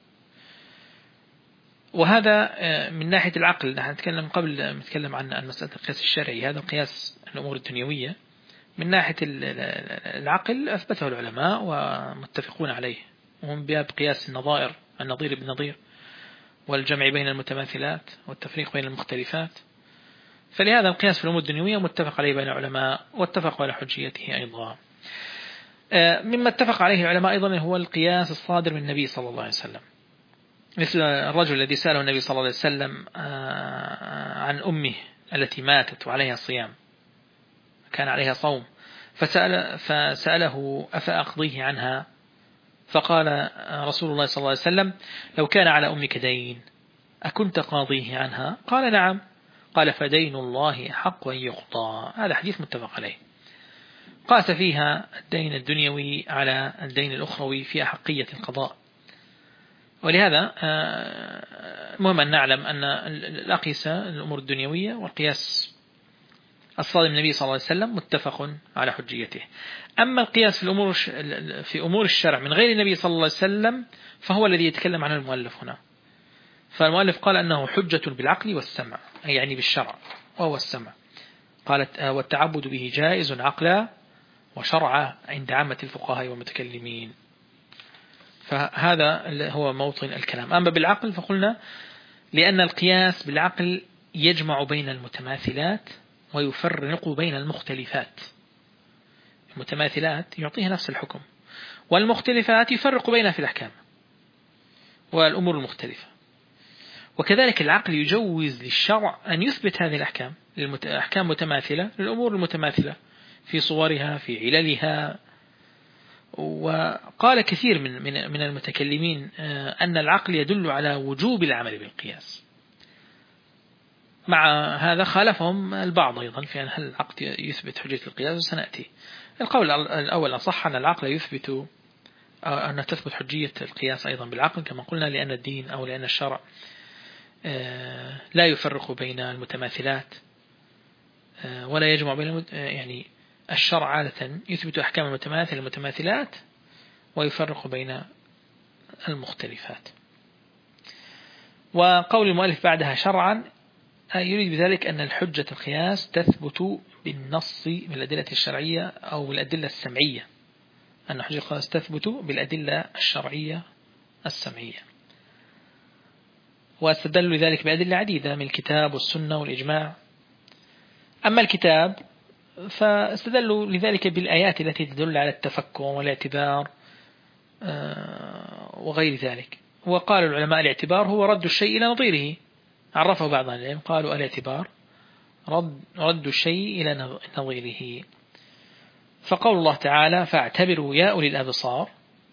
وهذا من ناحية العقل. نحن نتكلم قبل نتكلم عن مسألة القياس الشرعي، هذا القياس الأمور الدنيوية من ناحية العقل أثبته العلماء ومتفقون عليه، وهم باب قياس النظائر، النظير بالنظير، والجمع بين المتماثلات والتفريق بين المختلفات. فلهذا القياس في الأمور الدنيوية متفق عليه بين العلماء، واتفقوا على حجيته أيضا. مما اتفق عليه العلماء أيضا هو القياس الصادر من النبي صلى الله عليه وسلم، مثل الرجل الذي سأله النبي صلى الله عليه وسلم عن أمه التي ماتت وعليها صيام، كان عليها صوم، فسأل فسأله أفأقضيه عنها؟ فقال رسول الله صلى الله عليه وسلم: لو كان على أمك دين أكنت قاضيه عنها؟ قال: نعم. قال: فدين الله حق أن يقضى. هذا حديث متفق عليه. قاس فيها الدين الدنيوي على الدين الأخروي في أحقية القضاء. ولهذا مهم أن نعلم أن الأقيسة الأمور الدنيوية والقياس الصادر من النبي صلى الله عليه وسلم متفق على حجيته. أما القياس في الأمور في أمور الشرع من غير النبي صلى الله عليه وسلم فهو الذي يتكلم عنه المؤلف هنا. فالمؤلف قال أنه حجة بالعقل والسمع، أي يعني بالشرع وهو السمع. قالت: والتعبد به جائز عقلا وشرعا عند عامة الفقهاء والمتكلمين. فهذا هو موطن الكلام. أما بالعقل فقلنا لأن القياس بالعقل يجمع بين المتماثلات ويفرق بين المختلفات. المتماثلات يعطيها نفس الحكم، والمختلفات يفرق بينها في الأحكام والأمور المختلفة. وكذلك العقل يجوز للشرع أن يثبت هذه الأحكام، أحكام متماثلة للأمور المتماثلة في صورها في عللها. وقال كثير من من من المتكلمين أن العقل يدل على وجوب العمل بالقياس. مع هذا خالفهم البعض أيضا في أن هل العقل يثبت حجية القياس، وسنأتي. القول الأول أصح أن العقل يثبت أن تثبت حجية القياس أيضا بالعقل كما قلنا، لأن الدين أو لأن الشرع لا يفرق بين المتماثلات ولا يجمع بين يعني الشرع عادة يثبت أحكام المتماثل المتماثلات ويفرق بين المختلفات. وقول المؤلف بعدها شرعا يريد بذلك أن الحجة القياس تثبت بالنص بالأدلة الشرعية أو بالأدلة السمعية، أن حجة القياس تثبت بالأدلة الشرعية السمعية. واستدلوا لذلك بأدلة عديدة من الكتاب والسنة والإجماع. أما الكتاب فاستدلوا لذلك بالآيات التي تدل على التفكر والاعتبار وغير ذلك. وقال العلماء الاعتبار هو رد الشيء إلى نظيره، عرفه بعض العلم قالوا الاعتبار رد, رد الشيء إلى نظيره. فقول الله تعالى: فاعتبروا يا أولي الأبصار،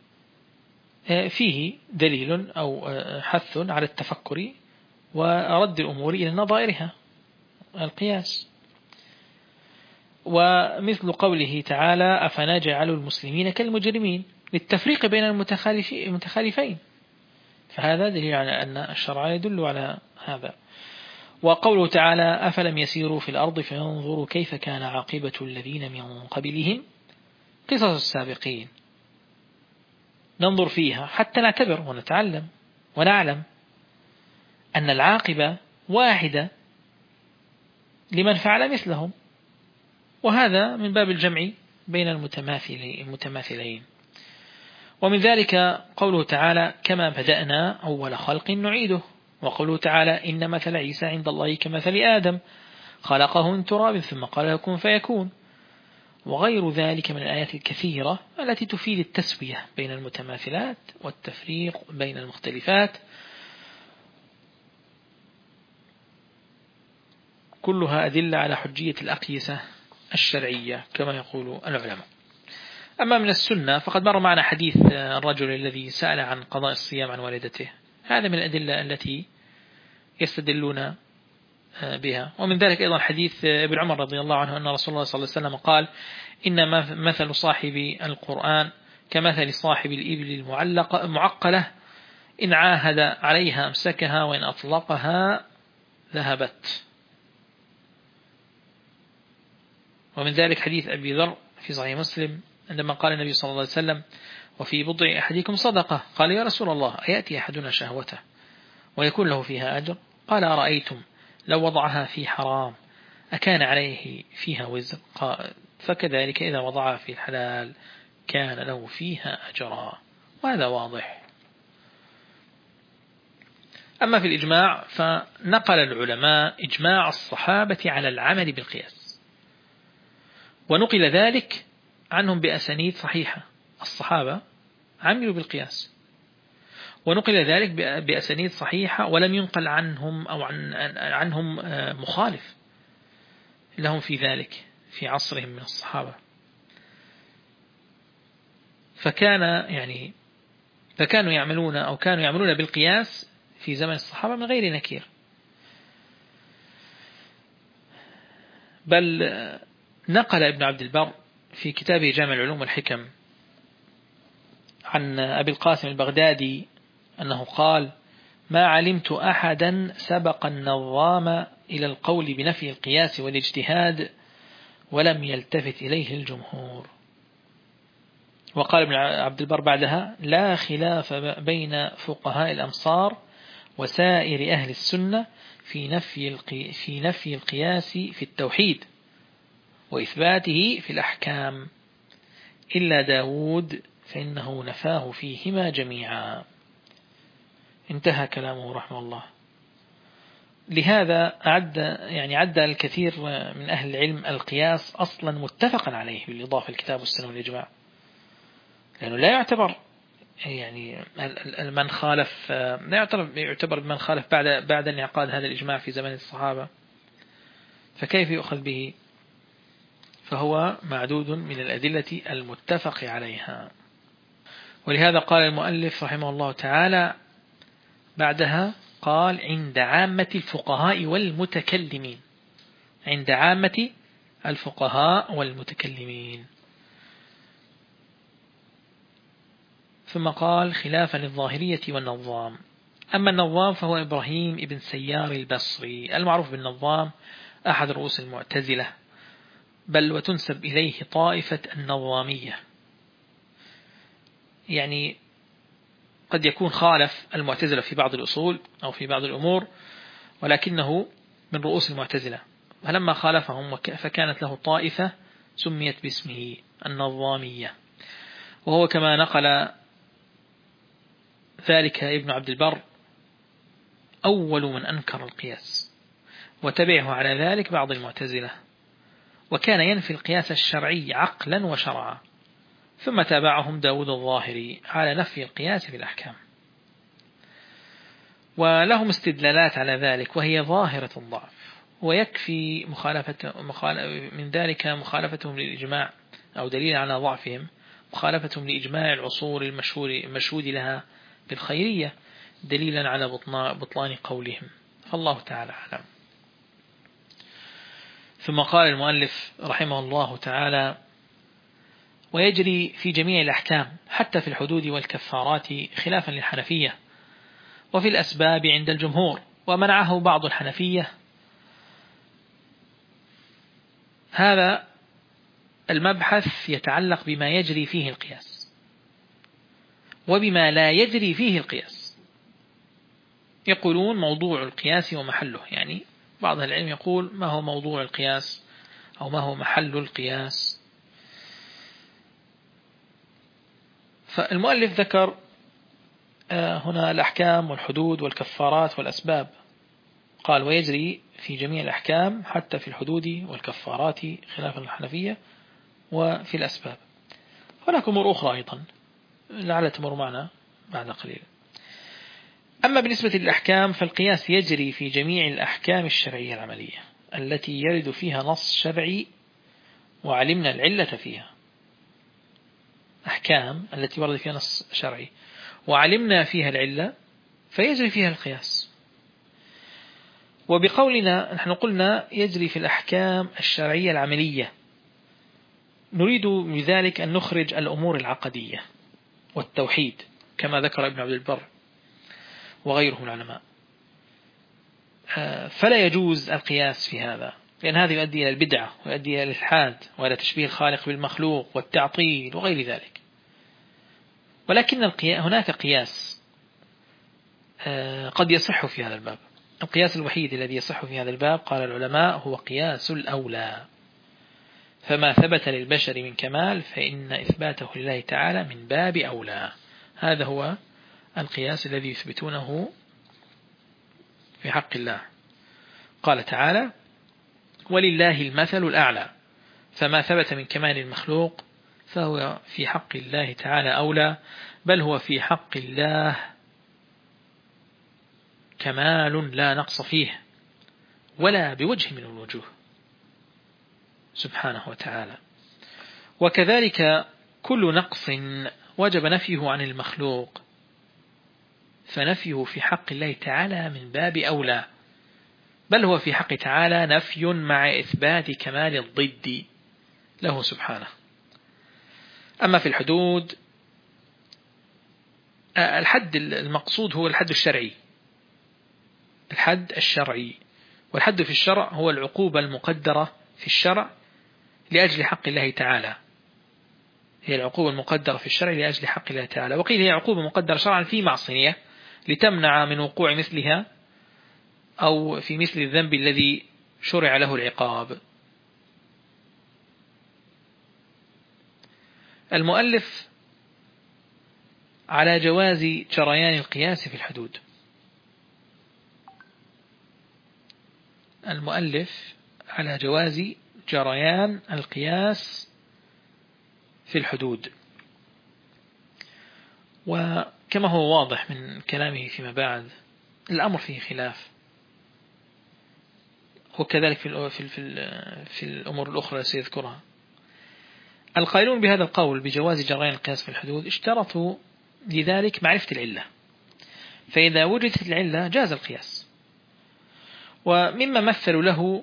فيه دليل أو حث على التفكر ورد الأمور إلى نظائرها، القياس. ومثل قوله تعالى: أفنجعل المسلمين كالمجرمين، للتفريق بين المتخالفين، فهذا دليل على أن الشرع يدل على هذا. وقوله تعالى أفلم يسيروا في الأرض فينظروا كيف كان عاقبة الذين من قبلهم قصص السابقين، ننظر فيها حتى نعتبر ونتعلم ونعلم أن العاقبة واحدة لمن فعل مثلهم، وهذا من باب الجمع بين المتماثلين. ومن ذلك قوله تعالى كما بدأنا أول خلق نعيده، وقوله تعالى إن مثل عيسى عند الله كمثل آدم خلقه من تراب ثم قال له كن فيكون، وغير ذلك من الآيات الكثيرة التي تفيد التسوية بين المتماثلات والتفريق بين المختلفات، كلها أدلة على حجية الأقيسة الشرعية كما يقول العلماء. أما من السنة فقد مر معنا حديث الرجل الذي سأل عن قضاء الصيام عن والدته، هذا من الأدلة التي يستدلون بها. ومن ذلك أيضا حديث ابن عمر رضي الله عنه أن رسول الله صلى الله عليه وسلم قال إن مثل صاحب القرآن كمثل صاحب الإبل المعقلة إن عاهد عليها أمسكها وإن أطلقها ذهبت. ومن ذلك حديث أبي ذر في صحيح مسلم عندما قال النبي صلى الله عليه وسلم وفي بضع أحدكم صدقة، قال يا رسول الله أيأتي أحدنا شهوته ويكون له فيها أجر؟ قال أرأيتم لو وضعها في حرام أكان عليه فيها وزر؟ قال فكذلك إذا وضعها في الحلال كان له فيها أجرا، وهذا واضح. أما في الإجماع فنقل العلماء إجماع الصحابة على العمل بالقياس، ونقل ذلك عنهم بأسانيد صحيحة، الصحابة عملوا بالقياس، ونقل ذلك بأسانيد صحيحة ولم ينقل عنهم أو عن عنهم مخالف لهم في ذلك في عصرهم من الصحابة. فكان يعني فكانوا يعملون أو كانوا يعملون بالقياس في زمن الصحابة من غير نكير، بل نقل ابن عبد البر في كتابه جامع العلوم والحكم عن أبي القاسم البغدادي أنه قال ما علمت أحدا سبق النظام إلى القول بنفي القياس والاجتهاد ولم يلتفت إليه الجمهور. وقال ابن عبد البر بعدها لا خلاف بين فقهاء الأمصار وسائر أهل السنة في نفي في نفي القياس في التوحيد وإثباته في الأحكام إلا داود فإنه نفاه فيهما جميعا. انتهى كلامه رحمه الله. لهذا عد يعني عد الكثير من أهل العلم القياس أصلا متفقا عليه بالإضافة للكتاب والسنة والإجماع، لأنه لا يعتبر يعني من خالف لا يعتبر يعتبر من خالف بعد بعد انعقاد هذا الإجماع في زمن الصحابة، فكيف يؤخذ به؟ فهو معدود من الأدلة المتفق عليها. ولهذا قال المؤلف رحمه الله تعالى بعدها قال عند عامة الفقهاء والمتكلمين، عند عامة الفقهاء والمتكلمين. ثم قال خلافا للظاهرية والنظام. أما النظام فهو إبراهيم ابن سيار البصري المعروف بالنظام، أحد رؤوس المعتزلة، بل وتنسب إليه طائفة النظامية، يعني قد يكون خالف المعتزلة في بعض الأصول أو في بعض الأمور، ولكنه من رؤوس المعتزلة، فلما خالفهم فكانت له طائفة سميت باسمه النظامية. وهو كما نقل ذلك ابن عبد البر أول من أنكر القياس، وتبعه على ذلك بعض المعتزلة، وكان ينفي القياس الشرعي عقلا وشرعا، ثم تابعهم داود الظاهري على نفي القياس في الأحكام. ولهم استدلالات على ذلك وهي ظاهرة الضعف، ويكفي مخالفة من ذلك مخالفتهم للإجماع أو دليل على ضعفهم مخالفتهم لإجماع العصور المشهور المشهود لها بالخيرية دليلا على بطلان قولهم، فالله تعالى أعلم. ثم قال المؤلف رحمه الله تعالى ويجري في جميع الأحكام حتى في الحدود والكفارات خلافا للحنفية، وفي الأسباب عند الجمهور، ومنعه بعض الحنفية. هذا المبحث يتعلق بما يجري فيه القياس وبما لا يجري فيه القياس. يقولون موضوع القياس ومحله، يعني بعض العلم يقول ما هو موضوع القياس أو ما هو محل القياس. فالمؤلف ذكر هنا الأحكام والحدود والكفارات والأسباب، قال ويجري في جميع الأحكام حتى في الحدود والكفارات خلافا للحنفية وفي الأسباب. هناك أمور أخرى أيضا لعل تمر معنا بعد قليل. أما بالنسبة للأحكام فالقياس يجري في جميع الأحكام الشرعية العملية التي يرد فيها نص شرعي وعلمنا العلة فيها. أحكام التي ورد فيها نص شرعي وعلمنا فيها العلة فيجري فيها القياس. وبقولنا نحن قلنا يجري في الأحكام الشرعية العملية، نريد بذلك أن نخرج الأمور العقدية والتوحيد كما ذكر ابن عبد البر وغيره من العلماء. فلا يجوز القياس في هذا، لأن هذا يؤدي إلى البدعة ويؤدي إلى الإلحاد وإلى تشبيه الخالق بالمخلوق والتعطيل وغير ذلك. ولكن هناك قياس قد يصح في هذا الباب. القياس الوحيد الذي يصح في هذا الباب قال العلماء هو قياس الأولى، فما ثبت للبشر من كمال فإن إثباته لله تعالى من باب أولى. هذا هو القياس الذي يثبتونه في حق الله. قال تعالى ولله المثل الأعلى، فما ثبت من كمال المخلوق فهو في حق الله تعالى أولى، بل هو في حق الله كمال لا نقص فيه ولا بوجه من الوجوه سبحانه وتعالى. وكذلك كل نقص وجب نفيه عن المخلوق فنفيه في حق الله تعالى من باب أولى، بل هو في حق تعالى نفي مع إثبات كمال الضد له سبحانه. أما في الحدود الحد المقصود هو الحد الشرعي، الحد الشرعي، والحد في الشرع هو العقوبة المقدرة في الشرع لأجل حق الله تعالى، هي العقوبة المقدرة في الشرع لأجل حق الله تعالى. وقيل هي عقوبة مقدرة شرعا في معصية لتمنع من وقوع مثلها أو في مثل الذنب الذي شرع له العقاب. المؤلف على جواز جريان القياس في الحدود. المؤلف على جواز جريان القياس في الحدود، وكما هو واضح من كلامه فيما بعد الأمر فيه خلاف، وكذلك في في في الأمور الأخرى سيذكرها. القائلون بهذا القول بجواز جريان القياس في الحدود اشترطوا لذلك معرفة العلة، فإذا وجدت العلة جاز القياس. ومما مثلوا له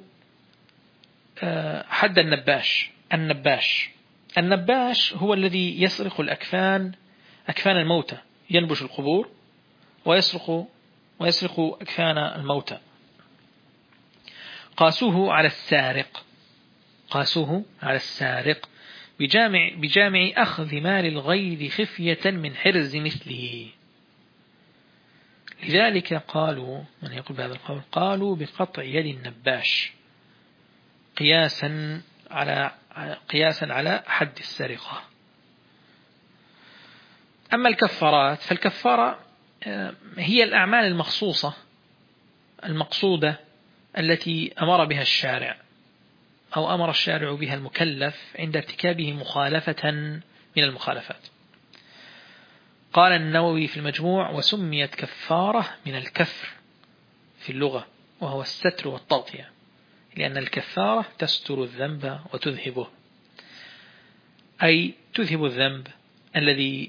حد النباش. النباش النباش هو الذي يسرق الأكفان، أكفان الموتى، ينبش القبور ويسرق ويسرق أكفان الموتى. قاسوه على السارق قاسوه على السارق بجامع, بجامع أخذ مال الغير خفية من حرز مثله. لذلك قالوا، من يقول بهذا القول، قالوا بقطع يد النباش قياسا على قياسا على حد السرقة. أما الكفارات فالكفارة هي الأعمال المخصوصة المقصودة التي أمر بها الشارع أو أمر الشارع بها المكلف عند ارتكابه مخالفة من المخالفات. قال النووي في المجموع وسميت كفارة من الكفر في اللغة، وهو الستر والتغطية، لأن الكفارة تستر الذنب وتذهبه، أي تذهب الذنب الذي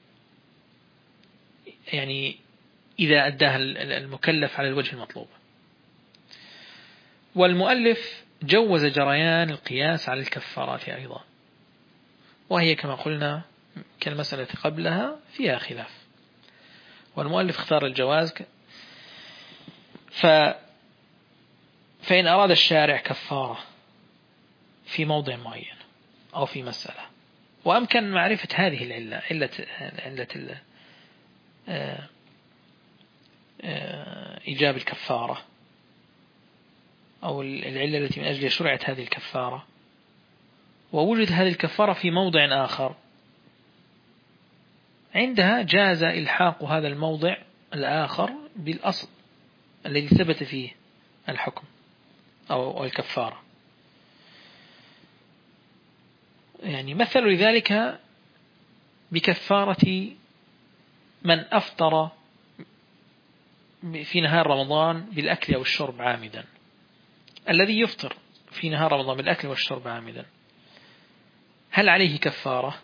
يعني إذا أداها المكلف على الوجه المطلوب. والمؤلف جوز جريان القياس على الكفارات أيضا، وهي كما قلنا كالمسألة قبلها فيها خلاف، والمؤلف اختار الجواز. ف فإن أراد الشارع كفارة في موضع معين أو في مسألة، وأمكن معرفة هذه العلة، علة علة إيجاب الكفارة أو العلة التي من أجل شرعت هذه الكفارة، ووجد هذه الكفارة في موضع آخر، عندها جاز إلحاق هذا الموضع الآخر بالأصل الذي ثبت فيه الحكم أو الكفارة. يعني مثل لذلك بكفارة من أفطر في نهار رمضان بالأكل أو الشرب عامدا. الذي يفطر في نهار رمضان بالأكل والشرب عامدا هل عليه كفارة؟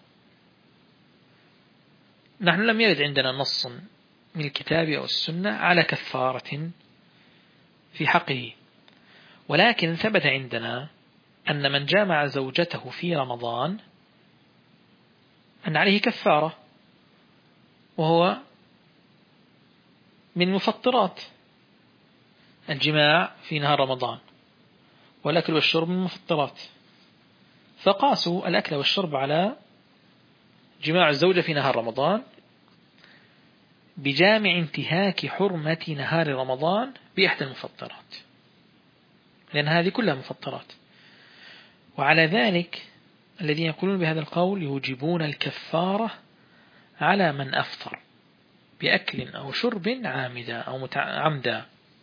نحن لم يرد عندنا نص من الكتاب أو السنة على كفارة في حقه، ولكن ثبت عندنا أن من جامع زوجته في رمضان أن عليه كفارة، وهو من مفطرات الجماع في نهار رمضان، والأكل والشرب من مفطرات، فقاسوا الأكل والشرب على جماع الزوجة في نهار رمضان بجامع انتهاك حرمة نهار رمضان بإحدى المفطرات، لأن هذه كلها مفطرات. وعلى ذلك الذين يقولون بهذا القول يوجبون الكفارة على من أفطر بأكل أو شرب عامدا أو متعمدا.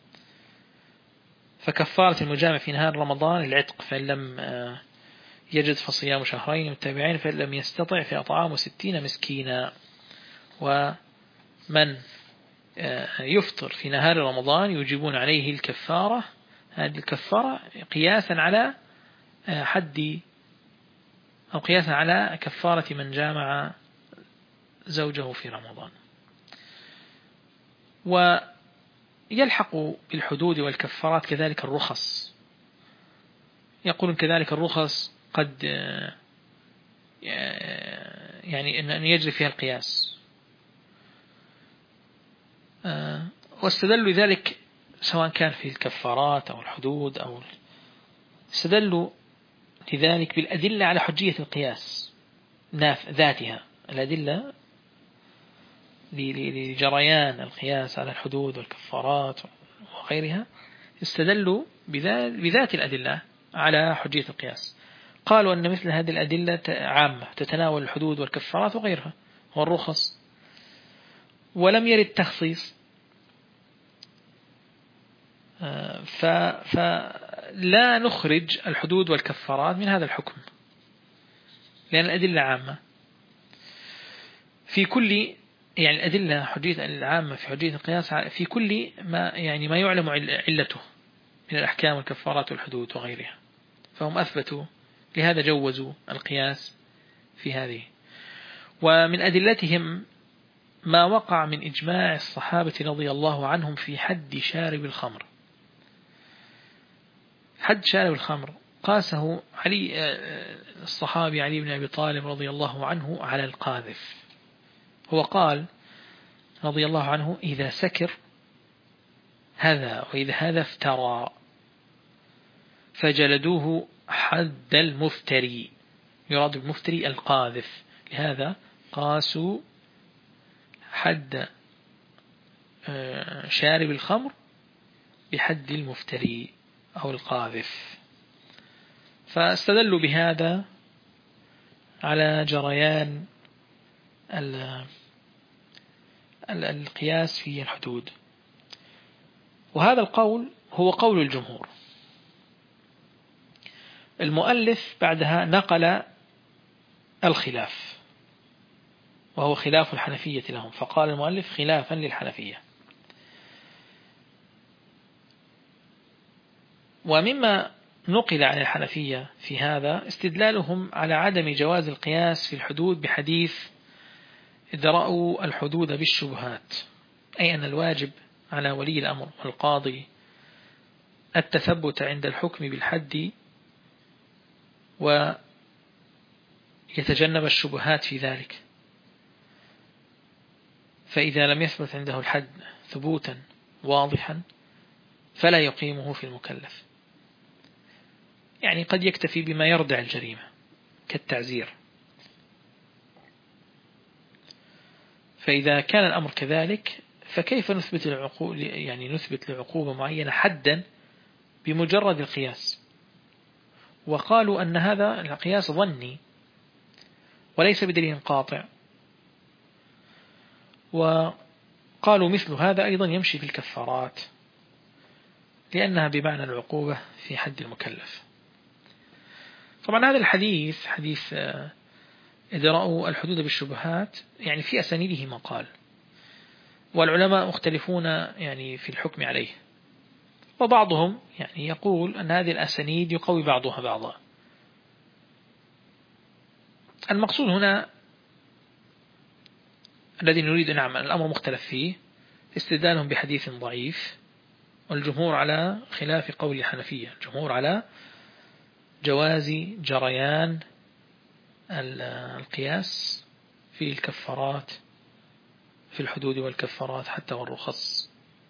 فكفارة المجامع في نهار رمضان العتق، فإن لم يجد فصيام شهرين متابعين، فإن لم يستطع فإطعام ستين مسكينا. ومن يفطر في نهار رمضان يوجبون عليه الكفارة، هذه الكفارة قياسا على حد أو قياسا على كفارة من جامع زوجه في رمضان. ويلحق بالحدود والكفارات كذلك الرخص، يقولون كذلك الرخص قد يعني أن يجري فيها القياس، واستدلوا ذلك سواء كان في الكفارات أو الحدود، أو استدلوا لذلك بالأدلة على حجية القياس ذاتها، الأدلة لجريان القياس على الحدود والكفارات وغيرها، استدلوا بذات الأدلة على حجية القياس. قالوا أن مثل هذه الأدلة عامة تتناول الحدود والكفارات وغيرها والرخص، ولم يرد تخصيص، فلا نخرج الحدود والكفارات من هذا الحكم، لأن الأدلة عامة في كل، يعني الأدلة حجية العامة في حجية القياس في كل ما يعني ما يعلم علته من الأحكام والكفارات والحدود وغيرها، فهم أثبتوا لهذا جوزوا القياس في هذه. ومن أدلتهم ما وقع من إجماع الصحابة رضي الله عنهم في حد شارب الخمر. حد شارب الخمر قاسه علي الصحابي علي بن أبي طالب رضي الله عنه على القاذف. هو قال رضي الله عنه إذا سكر هذا وإذا هذا افترى فجلدوه حد المفتري، يراد المفتري القاذف، لهذا قاسوا حد شارب الخمر بحد المفتري أو القاذف. فاستدلوا بهذا على جريان القياس في الحدود، وهذا القول هو قول الجمهور. المؤلف بعدها نقل الخلاف، وهو خلاف الحنفية لهم، فقال المؤلف خلافا للحنفية. ومما نقل عن الحنفية في هذا استدلالهم على عدم جواز القياس في الحدود بحديث ادرأوا الحدود بالشبهات، أي أن الواجب على ولي الأمر والقاضي التثبت عند الحكم بالحد يتجنب الشبهات في ذلك. فإذا لم يثبت عنده الحد ثبوتا واضحا فلا يقيمه في المكلف. يعني قد يكتفي بما يردع الجريمة كالتعزير. فإذا كان الأمر كذلك فكيف نثبت العقوبة، يعني نثبت لعقوبة معينة حدا بمجرد القياس؟ وقالوا أن هذا القياس ظني وليس بدليل قاطع. وقالوا مثل هذا أيضا يمشي في الكفارات لأنها بمعنى العقوبة في حد المكلف. طبعا هذا الحديث حديث إدراء الحدود بالشبهات يعني في أسانيده مقال، والعلماء مختلفون يعني في الحكم عليه، وبعضهم يعني يقول أن هذه الأسانيد يقوي بعضها بعضا. المقصود هنا الذي نريد أن نعمل الأمر مختلف فيه استدلالهم بحديث ضعيف، والجمهور على خلاف قول الحنفية، الجمهور على جواز جريان القياس في الكفارات في الحدود والكفارات حتى والرخص.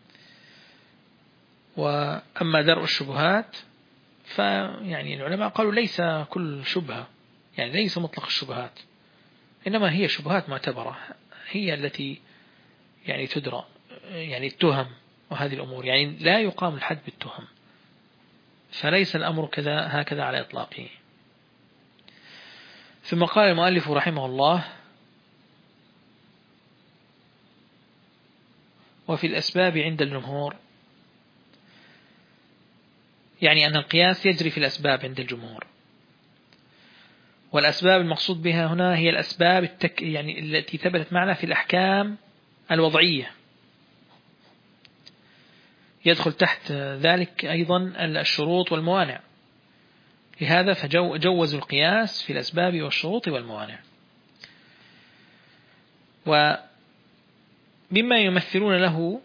وأما درء الشبهات فيعني العلماء قالوا ليس كل شبهة، يعني ليس مطلق الشبهات، إنما هي شبهات معتبرة هي التي يعني تدرى، يعني التهم وهذه الأمور، يعني لا يقام الحد بالتهم، فليس الأمر كذا هكذا على إطلاقه. ثم قال المؤلف رحمه الله: وفي الأسباب عند الجمهور، يعني أن القياس يجري في الأسباب عند الجمهور. والأسباب المقصود بها هنا هي الأسباب التك يعني التي ثبتت معنا في الأحكام الوضعية، يدخل تحت ذلك أيضا الشروط والموانع. لهذا فجوزوا القياس في الأسباب والشروط والموانع. ومما يمثلون له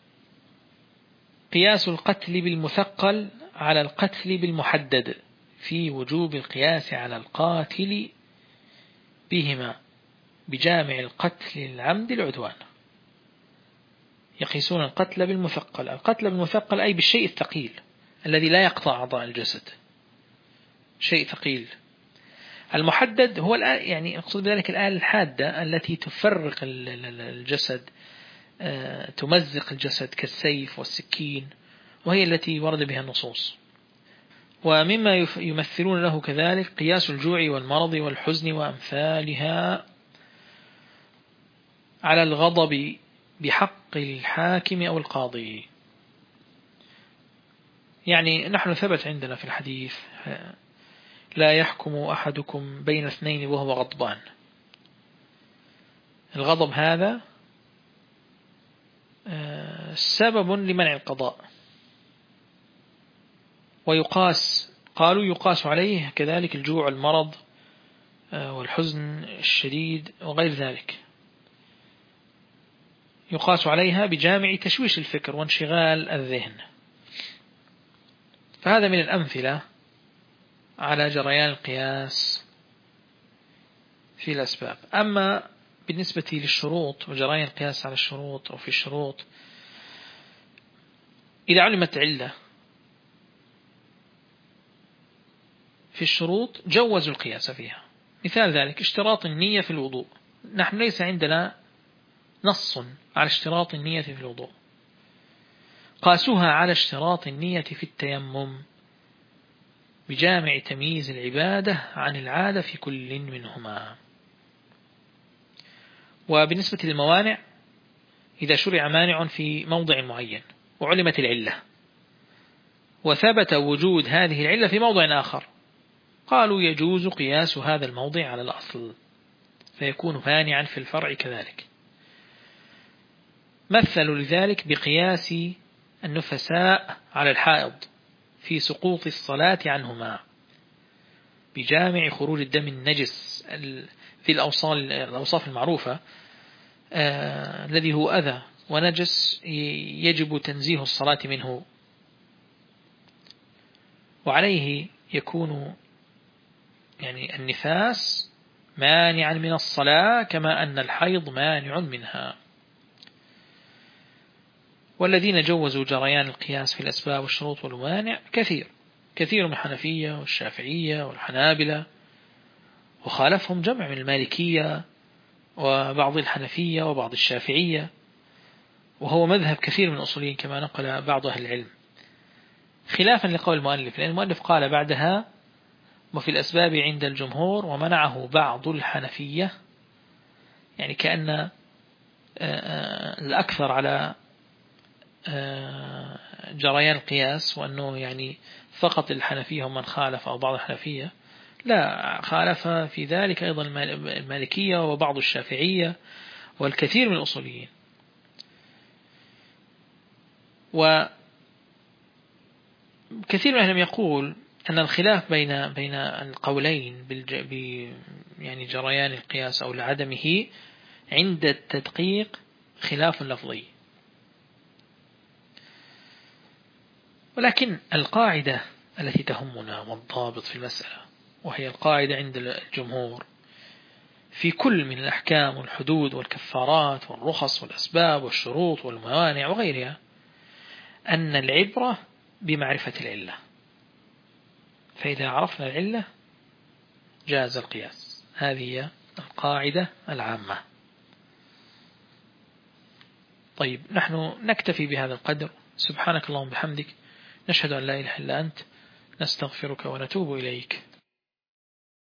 قياس القتل بالمثقل على القتل بالمحدد في وجوب القياس على القاتل بهما بجامع القتل العمد العدوان. يقيسون القتل بالمثقل، القتل بالمثقل أي بالشيء الثقيل الذي لا يقطع أعضاء الجسد، شيء ثقيل. المحدد هو يعني أقصد بذلك الآلة الحادة التي تفرق الجسد، تمزق الجسد كالسيف والسكين، وهي التي ورد بها النصوص. ومما يمثلون له كذلك قياس الجوع والمرض والحزن وأمثالها على الغضب بحق الحاكم أو القاضي. يعني نحن ثبت عندنا في الحديث: لا يحكم أحدكم بين اثنين وهو غضبان. الغضب هذا سبب لمنع القضاء، ويقاس قالوا يقاس عليه كذلك الجوع والمرض والحزن الشديد وغير ذلك، يقاس عليها بجامع تشويش الفكر وانشغال الذهن. فهذا من الأمثلة على جريان القياس في الأسباب. أما بالنسبة للشروط وجريان القياس على الشروط أو في الشروط، إذا علمت علة في الشروط جوزوا القياس فيها. مثال ذلك اشتراط النية في الوضوء، نحن ليس عندنا نص على اشتراط النية في الوضوء، قاسوها على اشتراط النية في التيمم بجامع تمييز العبادة عن العادة في كل منهما. وبالنسبة للموانع، إذا شرع مانع في موضع معين وعلمت العلة وثبت وجود هذه العلة في موضع آخر، قالوا يجوز قياس هذا الموضع على الأصل فيكون مانعا في الفرع كذلك. مثلوا لذلك بقياس النفساء على الحائض في سقوط الصلاة عنهما بجامع خروج الدم النجس في الأوصاف المعروفة آه الذي هو أذى ونجس يجب تنزيه الصلاة منه، وعليه يكون يعني النفاس مانعا من الصلاة كما أن الحيض مانع منها. والذين جوزوا جريان القياس في الأسباب والشروط والموانع كثير كثير من الحنفية والشافعية والحنابلة، وخالفهم جمع من المالكية وبعض الحنفية وبعض الشافعية، وهو مذهب كثير من الأصوليين كما نقل بعض أهل العلم، خلافا لقول المؤلف، لأن المؤلف قال بعدها وفي الأسباب عند الجمهور ومنعه بعض الحنفية، يعني كأن الأكثر على جريان القياس، وأنه يعني فقط الحنفية هم من خالف أو بعض الحنفية، لا، خالف في ذلك أيضا المالكية وبعض الشافعية والكثير من الأصوليين. وكثير من أهلهم يقول أن الخلاف بين بين القولين ب يعني جريان القياس أو لعدمه عند التدقيق خلاف لفظي. ولكن القاعدة التي تهمنا والضابط في المسألة، وهي القاعدة عند الجمهور في كل من الأحكام والحدود والكفارات والرخص والأسباب والشروط والموانع وغيرها، أن العبرة بمعرفة العلة، فإذا عرفنا العلة جاز القياس. هذه هي القاعدة العامة. طيب، نحن نكتفي بهذا القدر. سبحانك اللهم بحمدك، نشهد أن لا إله إلا أنت، نستغفرك ونتوب إليك.